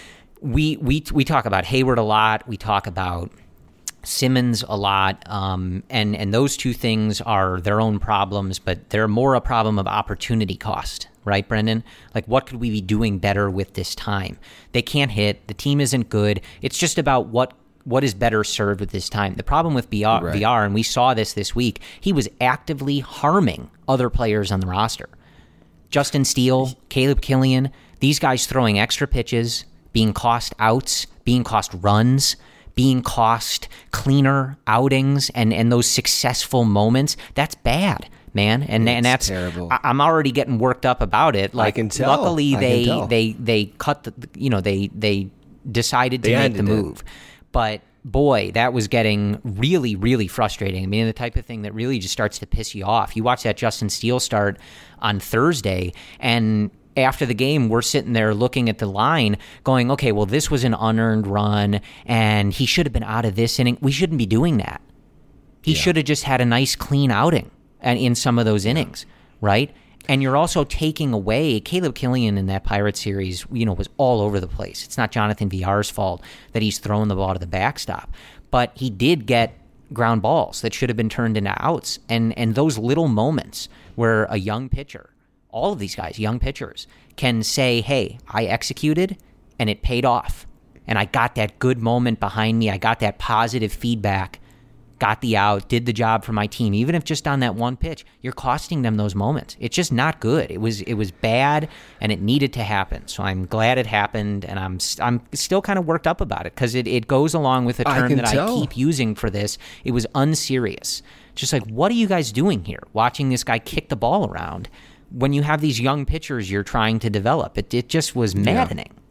Speaker 5: we, we, we talk about Hayward a lot. We talk about Simmons a lot, um, and and those two things are their own problems, but they're more a problem of opportunity cost, right, Brendan? Like, what could we be doing better with this time? They can't hit. The team isn't good. It's just about what what is better served with this time. The problem with V R, right. V R, and we saw this this week, he was actively harming other players on the roster. Justin Steele, Caleb Killian, these guys throwing extra pitches, being cost outs, being cost runs, being cost cleaner outings, and, and those successful moments. That's bad, man. And
Speaker 6: it's
Speaker 5: and that's
Speaker 6: terrible.
Speaker 5: I, I'm already getting worked up about it. Like,
Speaker 6: I can tell.
Speaker 5: Luckily,
Speaker 6: I
Speaker 5: they
Speaker 6: can tell.
Speaker 5: they they cut the you know they they decided to
Speaker 6: they
Speaker 5: make the
Speaker 6: ended
Speaker 5: move,
Speaker 6: it.
Speaker 5: but. Boy, that was getting really, really frustrating. I mean, the type of thing that really just starts to piss you off. You watch that Justin Steele start on Thursday, and after the game, we're sitting there looking at the line going, okay, well, this was an unearned run, and he should have been out of this inning. We shouldn't be doing that. He yeah. should have just had a nice, clean outing and in some of those innings, right? And you're also taking away Caleb Killian in that Pirates series, you know, was all over the place. It's not Jonathan V R's fault that he's throwing the ball to the backstop, but he did get ground balls that should have been turned into outs. And and those little moments where a young pitcher, all of these guys, young pitchers, can say, hey, I executed and it paid off. And I got that good moment behind me. I got that positive feedback. Got the out, did the job for my team, even if just on that one pitch. You're costing them those moments. It's just not good. It was it was bad, and it needed to happen. So I'm glad it happened, and I'm I'm still kind of worked up about it because it, it goes along with a term I that tell. I keep using for this. It was unserious. Just like, what are you guys doing here? Watching this guy kick the ball around when you have these young pitchers you're trying to develop. It it just was maddening.
Speaker 6: Yeah.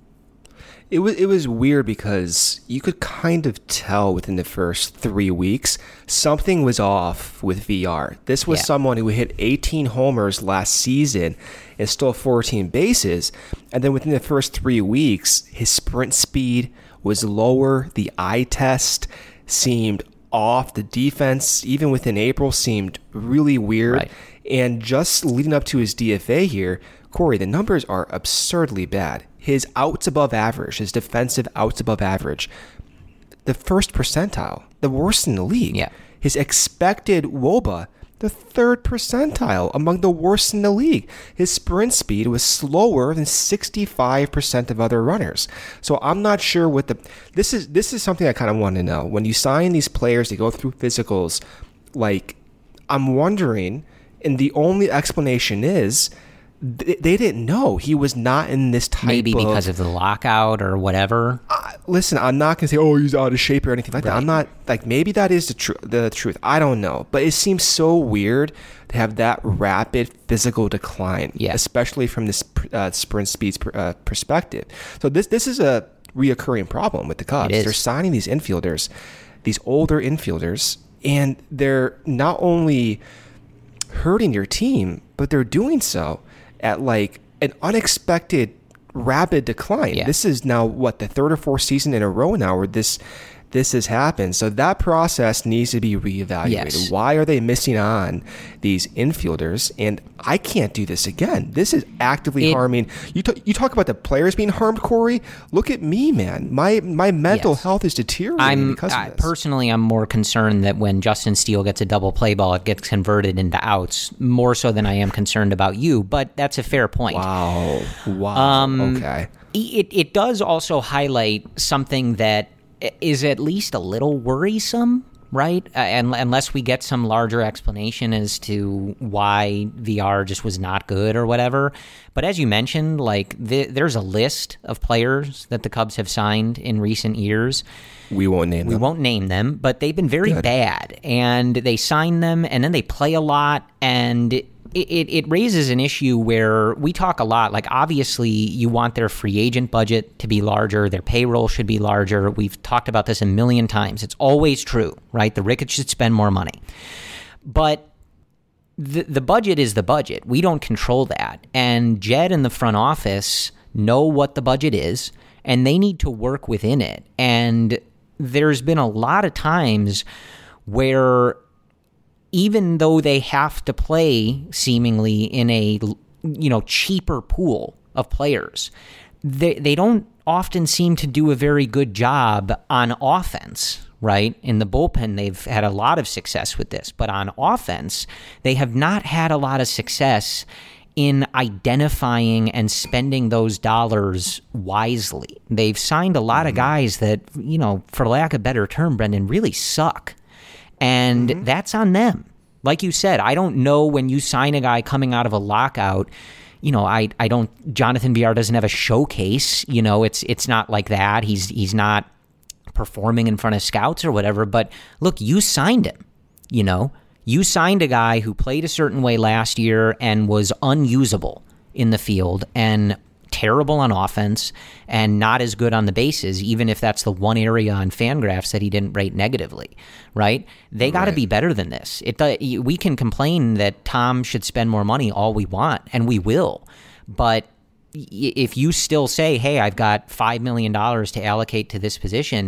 Speaker 6: It was it was weird because you could kind of tell within the first three weeks something was off with V R. This was yeah. someone who hit eighteen homers last season and stole fourteen bases, and then within the first three weeks, his sprint speed was lower. The eye test seemed off. The defense, even within April, seemed really weird.
Speaker 5: Right.
Speaker 6: And just leading up to his D F A here, Corey, the numbers are absurdly bad. His outs above average, his defensive outs above average, the first percentile, the worst in the league.
Speaker 5: Yeah.
Speaker 6: His expected W O B A, the third percentile, among the worst in the league. His sprint speed was slower than sixty-five percent of other runners. So I'm not sure what the... This is this is something I kind of want to know. When you sign these players to go through physicals, like, I'm wondering, and the only explanation is... they didn't know he was not in this type
Speaker 5: Maybe
Speaker 6: of...
Speaker 5: Maybe because of the lockout or whatever.
Speaker 6: Uh, listen, I'm not going to say, oh, he's out of shape or anything like right. that. I'm not... Like, maybe that is the, tr- the truth. I don't know. But it seems so weird to have that rapid physical decline,
Speaker 5: yeah.
Speaker 6: especially from this uh, sprint speeds pr- uh, perspective. So this this is a reoccurring problem with the Cubs. They're signing these infielders, these older infielders, and they're not only hurting your team, but they're doing so at like an unexpected rapid decline.
Speaker 5: Yeah.
Speaker 6: This is now what, the third or fourth season in a row now where this this has happened. So that process needs to be reevaluated.
Speaker 5: Yes.
Speaker 6: Why are they missing on these infielders? And I can't do this again. This is actively
Speaker 5: it,
Speaker 6: harming. You t- you talk about the players being harmed, Corey. Look at me, man. My my mental
Speaker 5: yes.
Speaker 6: health is deteriorating
Speaker 5: I'm,
Speaker 6: because of
Speaker 5: I,
Speaker 6: this.
Speaker 5: Personally, I'm more concerned that when Justin Steele gets a double play ball, it gets converted into outs, more so than I am concerned about you. But that's a fair point.
Speaker 6: Wow. Wow.
Speaker 5: Um,
Speaker 6: okay.
Speaker 5: It, it does also highlight something that is at least a little worrisome, right? Uh, and unless we get some larger explanation as to why V R just was not good or whatever. But as you mentioned, like the, there's a list of players that the Cubs have signed in recent years.
Speaker 6: We won't name
Speaker 5: we
Speaker 6: them.
Speaker 5: We won't name them, but they've been very
Speaker 6: good.
Speaker 5: bad. And they sign them, and then they play a lot, and it, it, it raises an issue where we talk a lot. Like, obviously, you want their free agent budget to be larger. Their payroll should be larger. We've talked about this a million times. It's always true, right? The Ricketts should spend more money. But the the budget is the budget. We don't control that. And Jed and the front office know what the budget is, and they need to work within it. And there's been a lot of times where even though they have to play seemingly in a, you know, cheaper pool of players, they they don't often seem to do a very good job on offense. Right? In the bullpen, they've had a lot of success with this. But on offense, they have not had a lot of success in identifying and spending those dollars wisely. They've signed a lot mm-hmm. of guys that, you know, for lack of a better term, Brendan, really suck. And mm-hmm. that's on them. Like you said, I don't know when you sign a guy coming out of a lockout. You know, I I don't. Jonathan Villar doesn't have a showcase. You know, it's it's not like that. He's he's not performing in front of scouts or whatever, but look, you signed him, you know, you signed a guy who played a certain way last year and was unusable in the field and terrible on offense and not as good on the bases, even if that's the one area on Fangraphs that he didn't rate negatively, right? They got to right. be better than this. It we can complain that Tom should spend more money all we want, and we will, but if you still say, hey, I've got five million dollars to allocate to this position,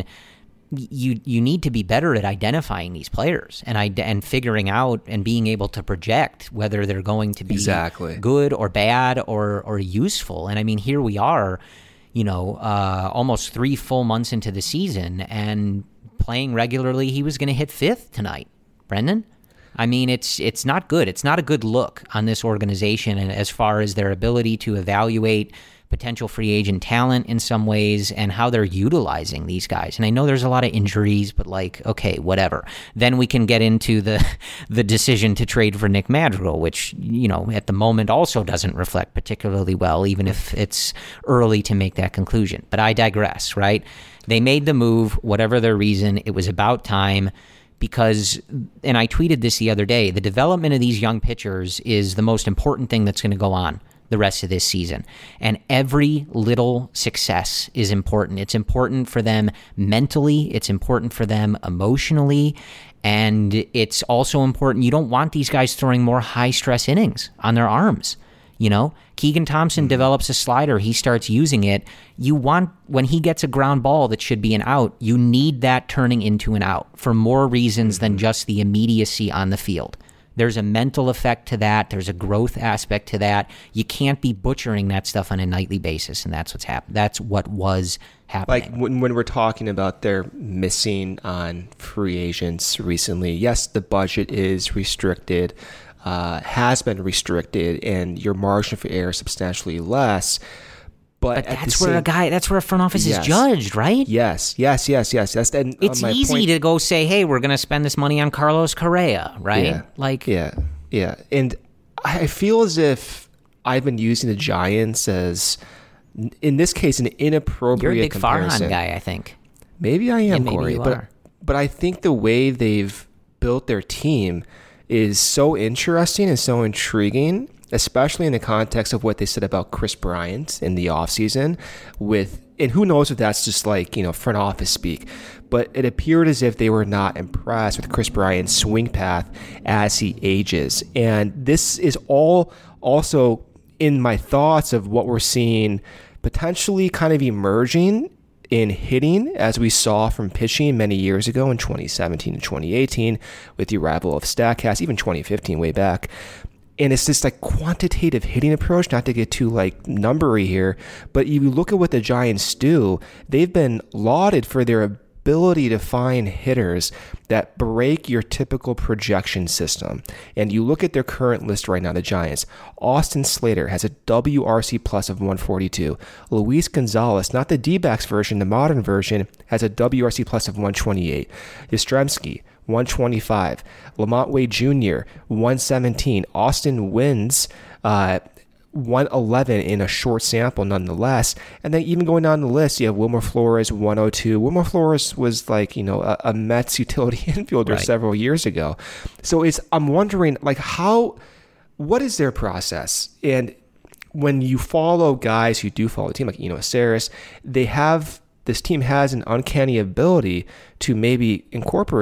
Speaker 5: you you need to be better at identifying these players and and figuring out and being able to project whether they're going to be
Speaker 6: exactly.
Speaker 5: good or bad or or useful. And I mean, here we are, you know, uh, almost three full months into the season and playing regularly. He was going to hit fifth tonight, Brendan. I mean, it's it's not good. It's not a good look on this organization, and as far as their ability to evaluate potential free agent talent in some ways and how they're utilizing these guys. And I know there's a lot of injuries, but like, okay, whatever. Then we can get into the the decision to trade for Nick Madrigal, which, you know, at the moment also doesn't reflect particularly well, even if it's early to make that conclusion. But I digress, right? They made the move, whatever their reason. It was about time. Because, and I tweeted this the other day, the development of these young pitchers is the most important thing that's going to go on the rest of this season. And every little success is important. It's important for them mentally. It's important for them emotionally. And it's also important. You don't want these guys throwing more high-stress innings on their arms. You know, Keegan Thompson mm-hmm. develops a slider. He starts using it. You want, when he gets a ground ball that should be an out, you need that turning into an out for more reasons mm-hmm. than just the immediacy on the field. There's a mental effect to that. There's a growth aspect to that. You can't be butchering that stuff on a nightly basis, and that's what's happened. That's what was happening.
Speaker 6: Like when, when we're talking about their missing on free agents recently, yes, the budget is restricted. Uh, has been restricted, and your margin for error is substantially less. But,
Speaker 5: but that's where same, a guy, that's where a front office yes, is judged, right?
Speaker 6: Yes, yes, yes, yes. That's and
Speaker 5: it's
Speaker 6: my
Speaker 5: easy
Speaker 6: point,
Speaker 5: to go say, "Hey, we're going to spend this money on Carlos Correa," right?
Speaker 6: Yeah,
Speaker 5: like,
Speaker 6: yeah, yeah. And I feel as if I've been using the Giants as, in this case, an inappropriate
Speaker 5: You're a big
Speaker 6: comparison.
Speaker 5: Farhan guy, I think.
Speaker 6: Maybe I am,
Speaker 5: yeah, maybe
Speaker 6: Corey,
Speaker 5: you
Speaker 6: but
Speaker 5: are.
Speaker 6: but I think the way they've built their team is so interesting and so intriguing, especially in the context of what they said about Chris Bryant in the offseason with, and who knows if that's just like, you know, front office speak, but it appeared as if they were not impressed with Chris Bryant's swing path as he ages. And this is all also in my thoughts of what we're seeing potentially kind of emerging in hitting, as we saw from pitching many years ago in twenty seventeen and twenty eighteen with the arrival of StatCast, even twenty fifteen way back. And it's this like quantitative hitting approach, not to get too like numbery here, but you look at what the Giants do, they've been lauded for their ability to find hitters that break your typical projection system. And you look at their current list right now, the Giants. Austin Slater has a W R C plus of one forty-two. Luis Gonzalez, not the D-backs version, the modern version, has a W R C plus of one twenty-eight. Yastrzemski, one twenty-five. Lamont Wade Junior, one seventeen. Austin Wynns, uh, one eleven in a short sample nonetheless. And then even going down the list, you have Wilmer Flores, one oh two. Wilmer Flores was like, you know, a, a Mets utility infielder right. several years ago. So it's, I'm wondering, like, how, what is their process? And when you follow guys who do follow the team, like, you know, Saris, they have, this team has an uncanny ability to maybe incorporate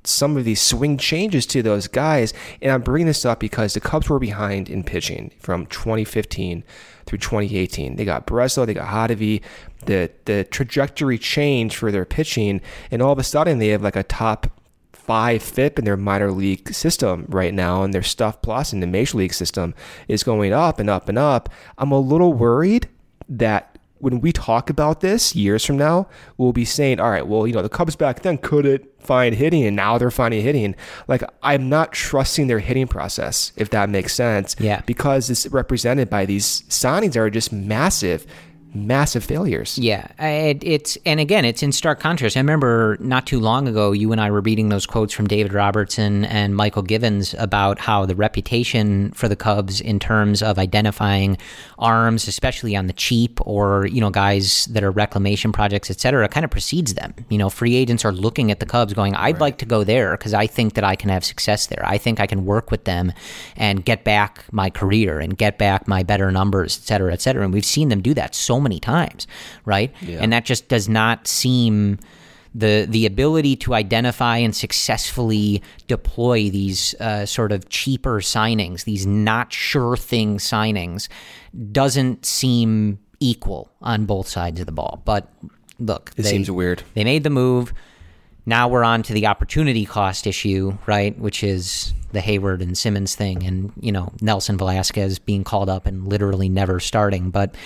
Speaker 6: some of these swing changes to those guys. And I'm bringing this up because the Cubs were behind in pitching from twenty fifteen through twenty eighteen. They got Breslow, they got Hottovy. The the trajectory changed for their pitching, and all of a sudden they have like a top five F I P in their minor league system right now, and their stuff plus in the major league system is going up and up and up. I'm a little worried that when we talk about this years from now, we'll be saying, all right, well, you know, the Cubs back then couldn't find hitting, and now they're finding hitting. Like, I'm not trusting their hitting process, if that makes sense.
Speaker 5: Yeah.
Speaker 6: Because it's represented by these signings that are just massive, massive failures.
Speaker 5: Yeah, it, it's and again, it's in stark contrast. I remember not too long ago, you and I were reading those quotes from David Robertson and Michael Givens about how the reputation for the Cubs in terms of identifying arms, especially on the cheap, or you know, guys that are reclamation projects, et cetera, kind of precedes them. You know, free agents are looking at the Cubs, going, "I'd right. like to go there because I think that I can have success there. I think I can work with them and get back my career and get back my better numbers, et cetera, et cetera." And we've seen them do that so many times, right? Yeah. And that just does not seem the the ability to identify and successfully deploy these uh, sort of cheaper signings, these not sure thing signings, doesn't seem equal on both sides of the ball. But look,
Speaker 6: it
Speaker 5: they,
Speaker 6: seems weird.
Speaker 5: They made the move. Now we're on to the opportunity cost issue, right? Which is the Hayward and Simmons thing, and you know, Nelson Velasquez being called up and literally never starting, but.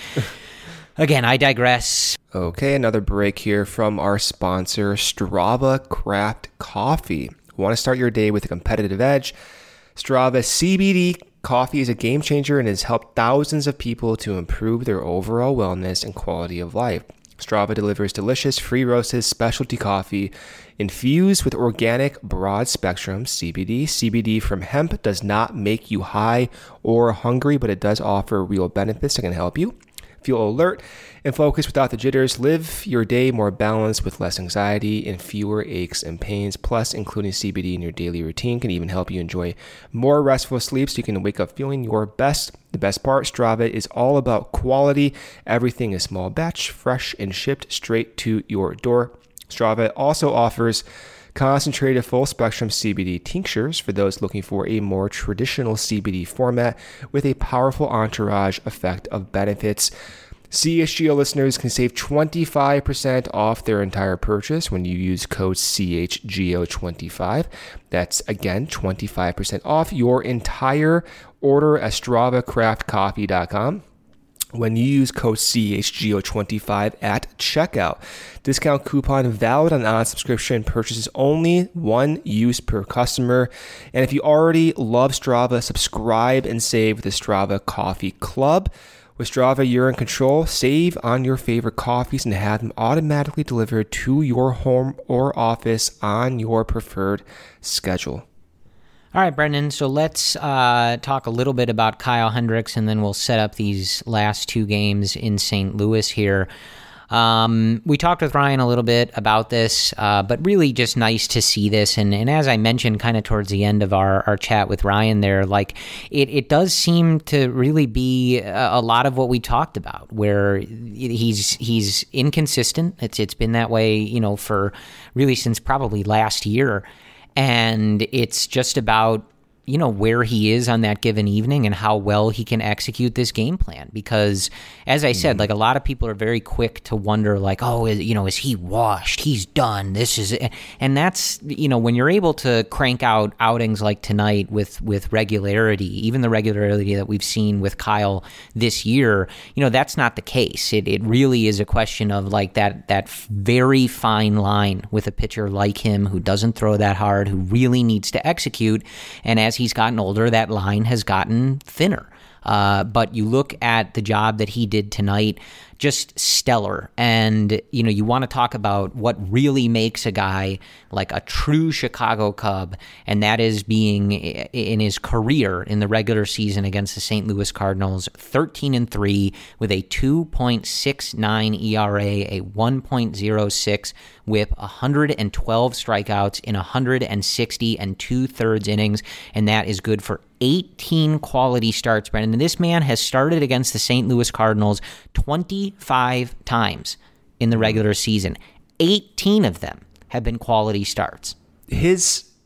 Speaker 5: Again, I digress.
Speaker 6: Okay, another break here from our sponsor, Strava Craft Coffee. Want to start your day with a competitive edge? Strava C B D coffee is a game changer and has helped thousands of people to improve their overall wellness and quality of life. Strava delivers delicious, free-roasted specialty coffee infused with organic, broad-spectrum C B D. C B D from hemp does not make you high or hungry, but it does offer real benefits that can help you feel alert and focused without the jitters. Live your day more balanced with less anxiety and fewer aches and pains. Plus, including C B D in your daily routine can even help you enjoy more restful sleep so you can wake up feeling your best. The best part, Strava is all about quality. Everything is small batch, fresh, and shipped straight to your door. Strava also offers concentrated full-spectrum C B D tinctures for those looking for a more traditional C B D format with a powerful entourage effect of benefits. C H G O listeners can save twenty-five percent off their entire purchase when you use code C H G O twenty-five. That's, again, twenty-five percent off your entire order at strava craft coffee dot com. When you use code C H G O twenty-five at checkout. Discount coupon valid on non-subscription purchases, only one use per customer. And if you already love Strava, subscribe and save with the Strava Coffee Club. With Strava, you're in control. Save on your favorite coffees and have them automatically delivered to your home or office on your preferred schedule.
Speaker 5: All right, Brendan, so let's uh, talk a little bit about Kyle Hendricks, and then we'll set up these last two games in Saint Louis here. Um, we talked with Ryan a little bit about this, uh, but really just nice to see this. And, and as I mentioned kind of towards the end of our, our chat with Ryan there, like it, it does seem to really be a, a lot of what we talked about, where he's he's inconsistent. It's It's been that way, you know, for really since probably last year. And it's just about, you know, where he is on that given evening and how well he can execute this game plan. Because, as I said, like a lot of people are very quick to wonder, like, oh, is, you know, is he washed? He's done. This is it. And that's, you know, when you're able to crank out outings like tonight with, with regularity, even the regularity that we've seen with Kyle this year, you know, that's not the case. It it really is a question of like that that very fine line with a pitcher like him who doesn't throw that hard, who really needs to execute. And as he's gotten older, that line has gotten thinner. Uh, but you look at the job that he did tonight, just stellar. And, you know, you want to talk about what really makes a guy like a true Chicago Cub, and that is being in his career in the regular season against the Saint Louis Cardinals, thirteen and three with a two point six nine E R A, a one point oh six whip, one hundred twelve strikeouts in one hundred sixty and two-thirds innings, and that is good for eighteen quality starts, Brendan. And this man has started against the Saint Louis Cardinals twenty-five times in the regular season. eighteen of them have been quality starts.
Speaker 6: His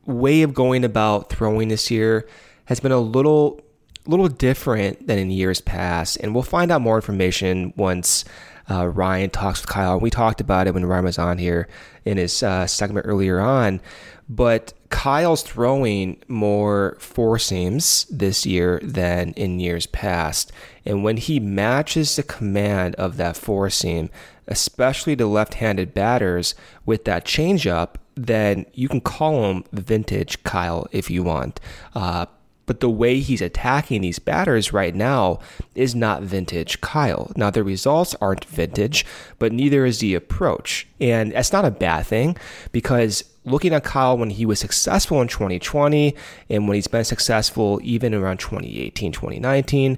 Speaker 6: way of going about throwing this year has been a little little different than in years past, and we'll find out more information once uh, Ryan talks with Kyle. We talked about it when Ryan was on here in his uh, segment earlier on, but Kyle's throwing more four seams this year than in years past, and when he matches the command of that four seam, especially to left-handed batters with that changeup, then you can call him vintage Kyle if you want. Uh, But the way he's attacking these batters right now is not vintage Kyle. Now, the results aren't vintage, but neither is the approach. And that's not a bad thing, because looking at Kyle when he was successful in twenty twenty and when he's been successful even around twenty eighteen, twenty nineteen,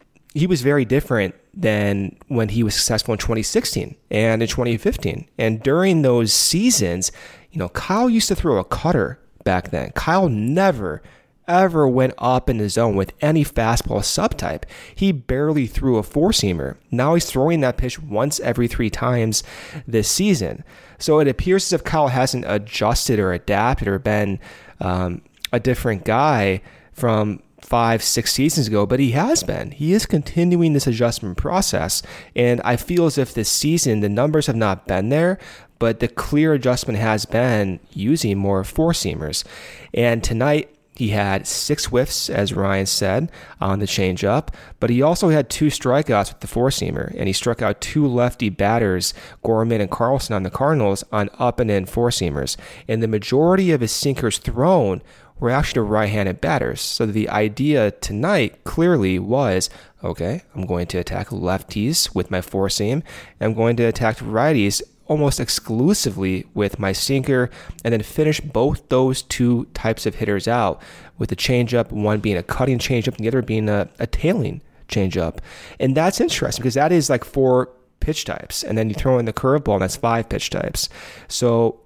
Speaker 6: he was very different than when he was successful in twenty sixteen and in twenty fifteen. And during those seasons, you know, Kyle used to throw a cutter back then. Kyle never ever went up in the zone with any fastball subtype. He barely threw a four-seamer. Now he's throwing that pitch once every three times this season. So it appears as if Kyle hasn't adjusted or adapted or been um, a different guy from five, six seasons ago, but he has been. He is continuing this adjustment process, and I feel as if this season the numbers have not been there, but the clear adjustment has been using more four-seamers. And tonight, he had six whiffs, as Ryan said, on the changeup, but he also had two strikeouts with the four-seamer, and he struck out two lefty batters, Gorman and Carlson, on the Cardinals on up and in four-seamers. And the majority of his sinkers thrown were actually to right-handed batters. So the idea tonight clearly was, okay, I'm going to attack lefties with my four-seam, and I'm going to attack righties almost exclusively with my sinker, and then finish both those two types of hitters out with the changeup, one being a cutting changeup and the other being a, a tailing changeup. And that's interesting because that is like four pitch types, and then you throw in the curveball and that's five pitch types. So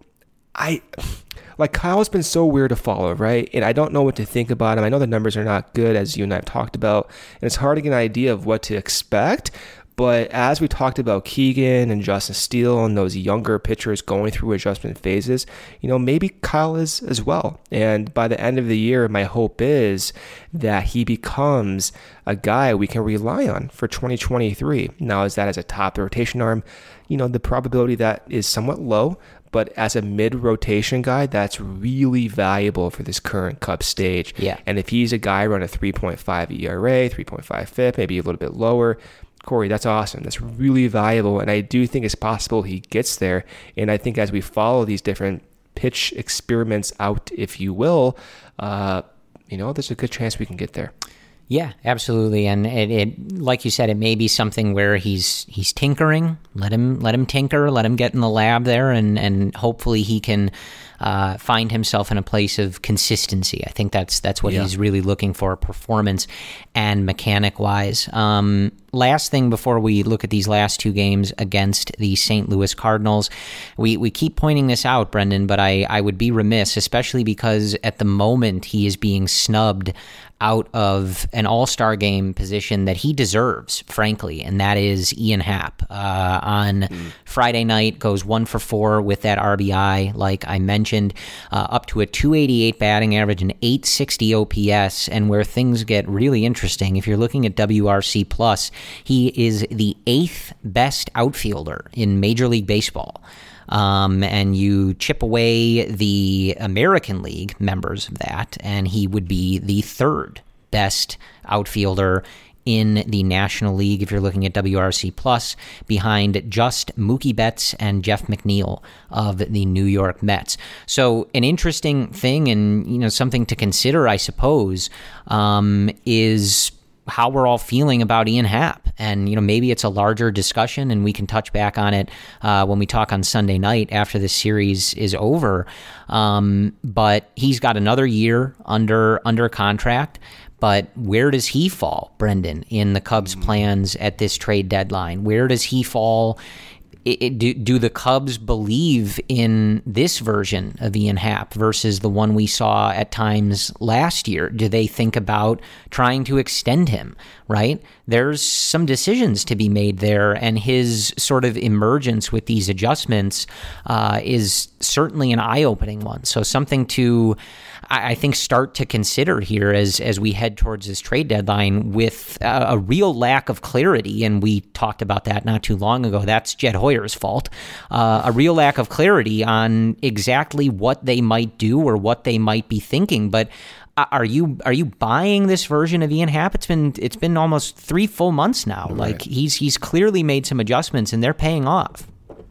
Speaker 6: I like Kyle's been so weird to follow, right? And I don't know what to think about him. I know the numbers are not good, as you and I have talked about, and it's hard to get an idea of what to expect. But as we talked about Keegan and Justin Steele and those younger pitchers going through adjustment phases, you know, maybe Kyle is as well. And by the end of the year, my hope is that he becomes a guy we can rely on for twenty twenty-three. Now, is that as a top rotation arm? You know, the probability that is somewhat low, but as a mid-rotation guy, that's really valuable for this current Cubs stage.
Speaker 5: Yeah.
Speaker 6: And if he's a guy around a three point five E R A, three point five F I P, maybe a little bit lower, Corey, that's awesome. That's really valuable. And I do think it's possible he gets there. And I think as we follow these different pitch experiments out, if you will, uh, you know, there's a good chance we can get there.
Speaker 5: Yeah, absolutely. And it, it, like you said, it may be something where he's he's tinkering. Let him let him tinker. Let him get in the lab there, and and hopefully he can uh, find himself in a place of consistency. I think that's that's what yeah. he's really looking for, performance and mechanic wise. Um, last thing before we look at these last two games against the Saint Louis Cardinals, we we keep pointing this out, Brendan, but I I would be remiss, especially because at the moment he is being snubbed out of an all-star game position that he deserves, frankly, and that is Ian Happ. Uh, on mm. Friday night, goes one for four with that R B I, like I mentioned, uh, up to a two eighty-eight batting average and eight sixty O P S, and where things get really interesting, if you're looking at W R C plus, he is the eighth best outfielder in Major League Baseball. Um, and you chip away the American League members of that, and he would be the third best outfielder in the National League, if you're looking at W R C plus, behind just Mookie Betts and Jeff McNeil of the New York Mets. So an interesting thing, and you know, something to consider, I suppose, um, is how we're all feeling about Ian Happ. And, you know, maybe it's a larger discussion and we can touch back on it uh, when we talk on Sunday night after the series is over. Um, but he's got another year under under contract. But where does he fall, Brendan, in the Cubs' plans at this trade deadline? Where does he fall it, it, do, do the Cubs believe in this version of Ian Happ versus the one we saw at times last year? Do they think about trying to extend him, right? There's some decisions to be made there, and his sort of emergence with these adjustments uh, is certainly an eye-opening one. So something to, I think, start to consider here as as we head towards this trade deadline with a, a real lack of clarity. And we talked about that not too long ago. That's Jed Hoyer's fault. Uh, a real lack of clarity on exactly what they might do or what they might be thinking. But are you are you buying this version of Ian Happ? It's been it's been almost three full months now. Right. Like he's he's clearly made some adjustments, and they're paying off.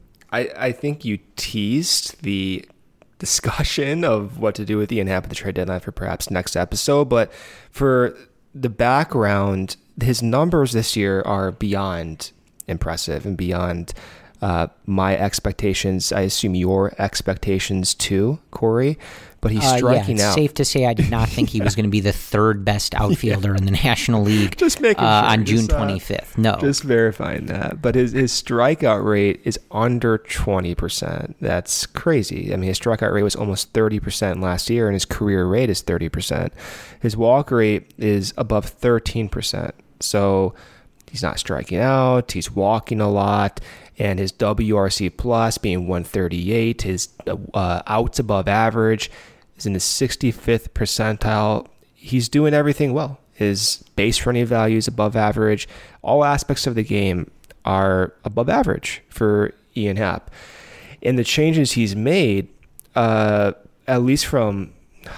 Speaker 6: I, I think you teased the discussion of what to do with Ian Happ at the trade deadline for perhaps next episode, but for the background, his numbers this year are beyond impressive and beyond uh, my expectations. I assume your expectations too, Corey. But he's striking
Speaker 5: uh, yeah, it's
Speaker 6: out.
Speaker 5: Safe to say I did not think he was going to be the third best outfielder yeah. in the National League
Speaker 6: just making
Speaker 5: uh,
Speaker 6: sure.
Speaker 5: on June
Speaker 6: just, uh,
Speaker 5: twenty-fifth. No.
Speaker 6: Just verifying that. But his, his strikeout rate is under twenty percent. That's crazy. I mean, his strikeout rate was almost thirty percent last year, and his career rate is thirty percent. His walk rate is above thirteen percent. So he's not striking out. He's walking a lot. And his W R C plus being one thirty-eight, his uh, outs above average is in the sixty-fifth percentile. He's doing everything well. His base running value is above average. All aspects of the game are above average for Ian Happ. And the changes he's made, uh, at least from,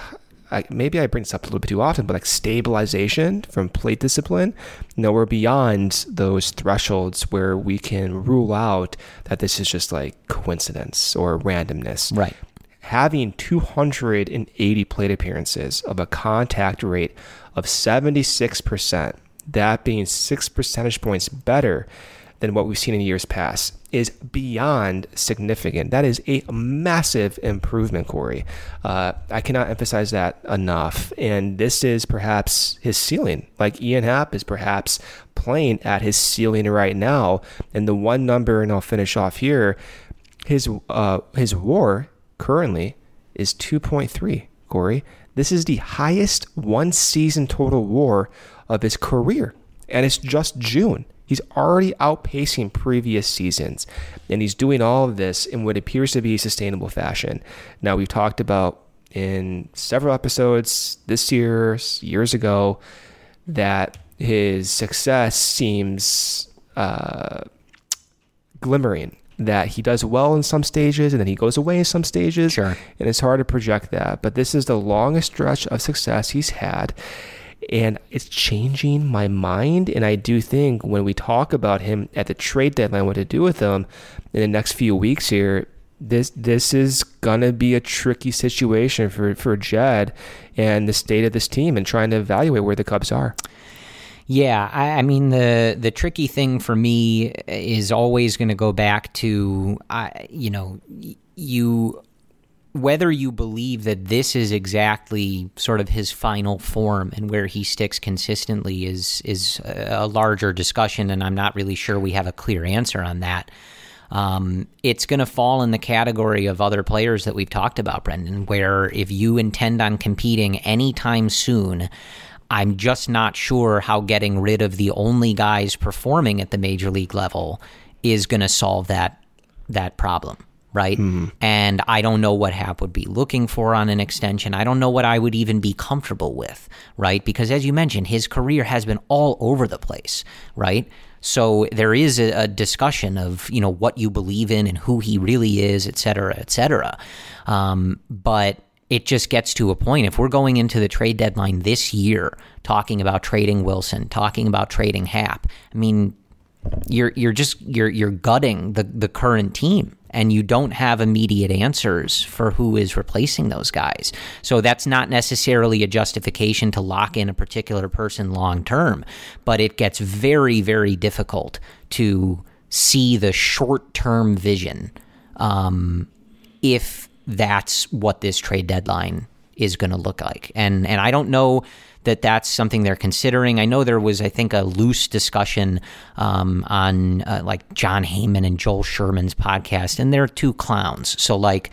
Speaker 6: I, maybe I bring this up a little bit too often, but like stabilization from plate discipline, you know, we're beyond those thresholds where we can rule out that this is just like coincidence or randomness.
Speaker 5: Right.
Speaker 6: Having two hundred eighty plate appearances of a contact rate of seventy-six percent, that being six percentage points better than what we've seen in years past, is beyond significant. That is a massive improvement, Corey. Uh, I cannot emphasize that enough. And this is perhaps his ceiling. Like Ian Happ is perhaps playing at his ceiling right now. And the one number, and I'll finish off here, his uh, his WAR currently is two point three, Corey. This is the highest one season total WAR of his career. And it's just June. He's already outpacing previous seasons, and he's doing all of this in what appears to be a sustainable fashion. Now, we've talked about in several episodes this year, years ago, that his success seems uh, glimmering, that he does well in some stages and then he goes away in some stages.
Speaker 5: Sure.
Speaker 6: And it's hard to project that. But this is the longest stretch of success he's had. And it's changing my mind. And I do think when we talk about him at the trade deadline, what to do with him in the next few weeks here, this this is going to be a tricky situation for, for Jed and the state of this team and trying to evaluate where the Cubs are.
Speaker 5: Yeah, I, I mean, the the tricky thing for me is always going to go back to, uh, you know, you... whether you believe that this is exactly sort of his final form and where he sticks consistently is is a larger discussion, and I'm not really sure we have a clear answer on that. Um, it's going to fall in the category of other players that we've talked about, Brendan, where if you intend on competing anytime soon, I'm just not sure how getting rid of the only guys performing at the major league level is going to solve that that problem. Right. Mm-hmm. And I don't know what Happ would be looking for on an extension. I don't know what I would even be comfortable with. Right. Because as you mentioned, his career has been all over the place. Right. So there is a, a discussion of, you know, what you believe in and who he really is, et cetera, et cetera. Um, but it just gets to a point. If we're going into the trade deadline this year, talking about trading Wilson, talking about trading Happ, I mean, you're you're just you're you're gutting the, the current team. And you don't have immediate answers for who is replacing those guys. So that's not necessarily a justification to lock in a particular person long term, but it gets very, very difficult to see the short-term vision um, if that's what this trade deadline is going to look like. And and I don't know that that's something they're considering. I know there was, I think, a loose discussion um, on uh, like John Heyman and Joel Sherman's podcast, and they're two clowns. So like,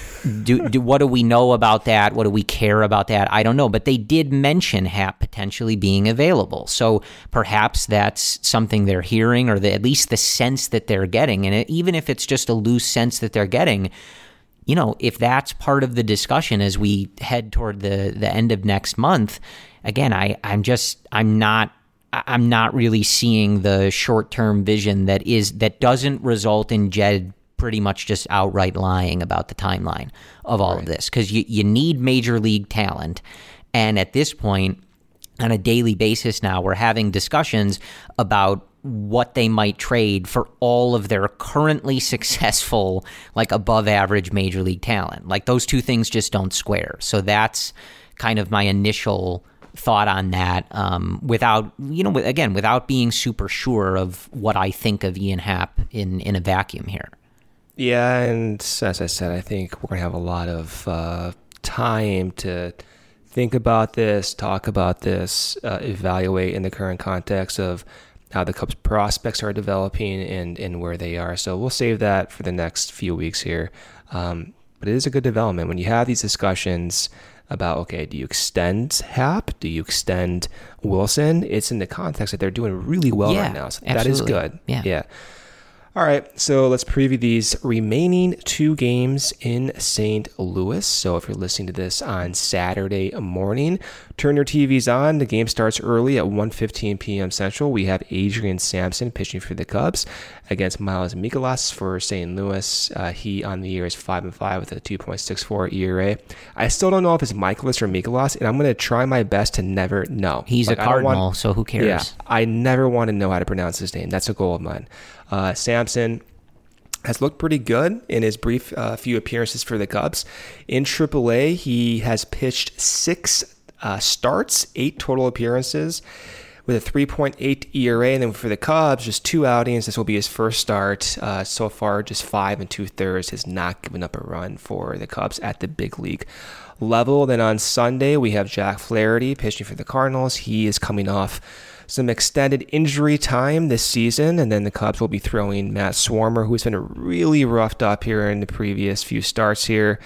Speaker 5: do, do what do we know about that? What do we care about that? I don't know. But they did mention Hap potentially being available. So perhaps that's something they're hearing, or the, at least the sense that they're getting. And it, even if it's just a loose sense that they're getting, you know, if that's part of the discussion as we head toward the, the end of next month, again, I, I'm just, I'm not, I'm not really seeing the short-term vision that is, that doesn't result in Jed pretty much just outright lying about the timeline of all right. of this. Because you, you need major league talent. And at this point, on a daily basis now, we're having discussions about what they might trade for all of their currently successful, like above average major league talent. Like those two things just don't square. So that's kind of my initial thought on that, um, without, you know, again, without being super sure of what I think of Ian Happ in, in a vacuum here.
Speaker 6: Yeah, and as I said, I think we're going to have a lot of uh, time to think about this, talk about this, uh, evaluate in the current context of how the Cubs prospects are developing and, and where they are. So we'll save that for the next few weeks here. Um, but it is a good development when you have these discussions about, okay, do you extend Hap? Do you extend Wilson? It's in the context that they're doing really well
Speaker 5: yeah,
Speaker 6: right now. So
Speaker 5: absolutely.
Speaker 6: That is good.
Speaker 5: Yeah.
Speaker 6: Yeah. All right, so let's preview these remaining two games in Saint Louis. So if you're listening to this on Saturday morning, turn your T Vs on. The game starts early at one fifteen p.m. Central. We have Adrian Sampson pitching for the Cubs against Miles Mikolas for Saint Louis. Uh, he on the year is five and five with a two point six four E R A. I still don't know if it's Mikolas or Mikolas, and I'm going to try my best to never know.
Speaker 5: He's like, a Cardinal, want, so who cares?
Speaker 6: Yeah, I never want to know how to pronounce his name. That's a goal of mine. Uh, Sampson has looked pretty good in his brief uh, few appearances for the Cubs. In triple A, he has pitched six uh, starts, eight total appearances with a three point eight E R A. And then for the Cubs, just two outings. This will be his first start. Uh, so far, just five and two-thirds. Has not given up a run for the Cubs at the big league level. Then on Sunday, we have Jack Flaherty pitching for the Cardinals. He is coming off some extended injury time this season, and then the Cubs will be throwing Matt Swarmer, who's been really roughed up here in the previous few starts here.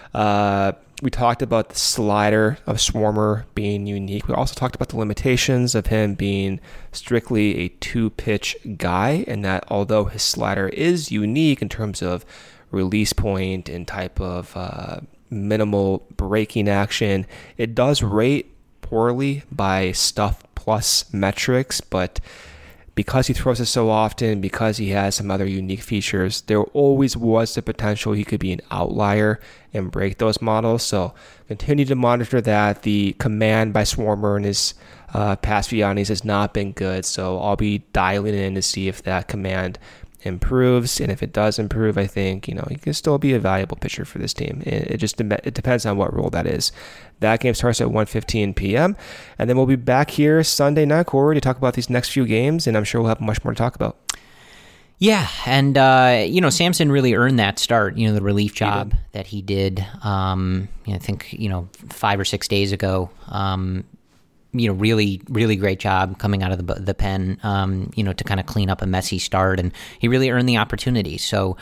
Speaker 6: Uh, we talked about the slider of Swarmer being unique. We also talked about the limitations of him being strictly a two-pitch guy, and that although his slider is unique in terms of release point and type of uh, minimal breaking action, it does rate poorly by Stuff Plus metrics, but because he throws it so often, because he has some other unique features, there always was the potential he could be an outlier and break those models. So continue to monitor that. The command by Swarmer in his uh, past few outings has not been good, so I'll be dialing in to see if that command improves, and if it does improve, I think, you know, he can still be a valuable pitcher for this team. It, it just it depends on what role that is. That game starts at one fifteen p.m. and then we'll be back here Sunday night, Corey, to talk about these next few games, and I'm sure we'll have much more to talk about.
Speaker 5: Yeah, and uh, you know, Sampson really earned that start. You know, the relief job he that he did. Um, you know, I think you know five or six days ago. Um, you know, really, really great job coming out of the the pen, um, you know, to kind of clean up a messy start. And he really earned the opportunity. So,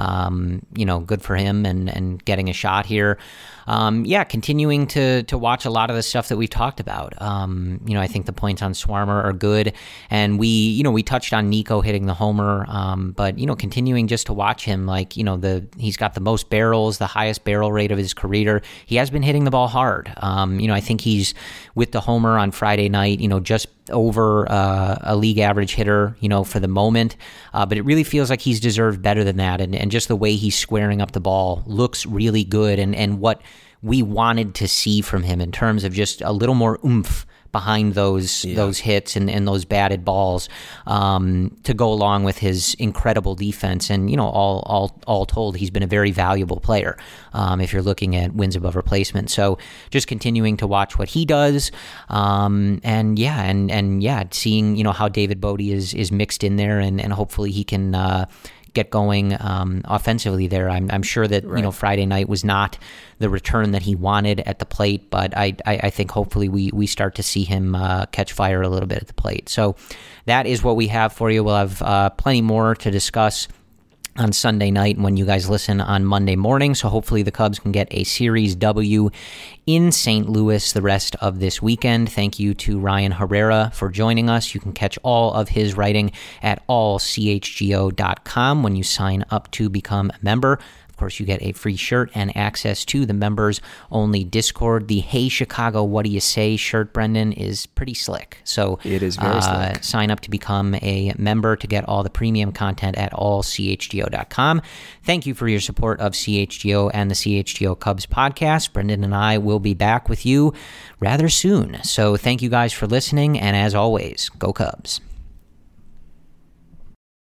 Speaker 5: um, you know, good for him and, and getting a shot here. Um, yeah, continuing to to watch a lot of the stuff that we've talked about. Um, you know, I think the points on Swarmer are good. And we, you know, we touched on Nico hitting the homer, um, but, you know, continuing just to watch him, like, you know, the he's got the most barrels, the highest barrel rate of his career. He has been hitting the ball hard. Um, you know, I think he's with the homer on Friday night, you know, just over uh, a league average hitter, you know, for the moment. Uh, but it really feels like he's deserved better than that. And, and just the way he's squaring up the ball looks really good. And, and what we wanted to see from him in terms of just a little more oomph behind those yeah. those hits and, and those batted balls, um, to go along with his incredible defense. And, you know, all all all told, he's been a very valuable player um, if you're looking at wins above replacement. So just continuing to watch what he does. Um, and yeah, and, and yeah, seeing, you know, how David Bodie is is mixed in there, and, and hopefully he can uh, get going um, offensively there. I'm, I'm sure that right. you know Friday night was not the return that he wanted at the plate, but I I, I think hopefully we we start to see him uh, catch fire a little bit at the plate. So that is what we have for you. We'll have uh, plenty more to discuss on Sunday night when you guys listen on Monday morning. So hopefully the Cubs can get a series W in Saint Louis the rest of this weekend. Thank you to Ryan Herrera for joining us. You can catch all of his writing at all c h g o dot com when you sign up to become a member. Of course, you get a free shirt and access to the members-only Discord. The Hey Chicago, What Do You Say shirt, Brendan, is pretty slick. So
Speaker 6: it is very
Speaker 5: uh,
Speaker 6: slick.
Speaker 5: Sign up to become a member to get all the premium content at all c h g o dot com. Thank you for your support of C H G O and the C H G O Cubs podcast. Brendan and I will be back with you rather soon. So thank you guys for listening, and as always, go Cubs.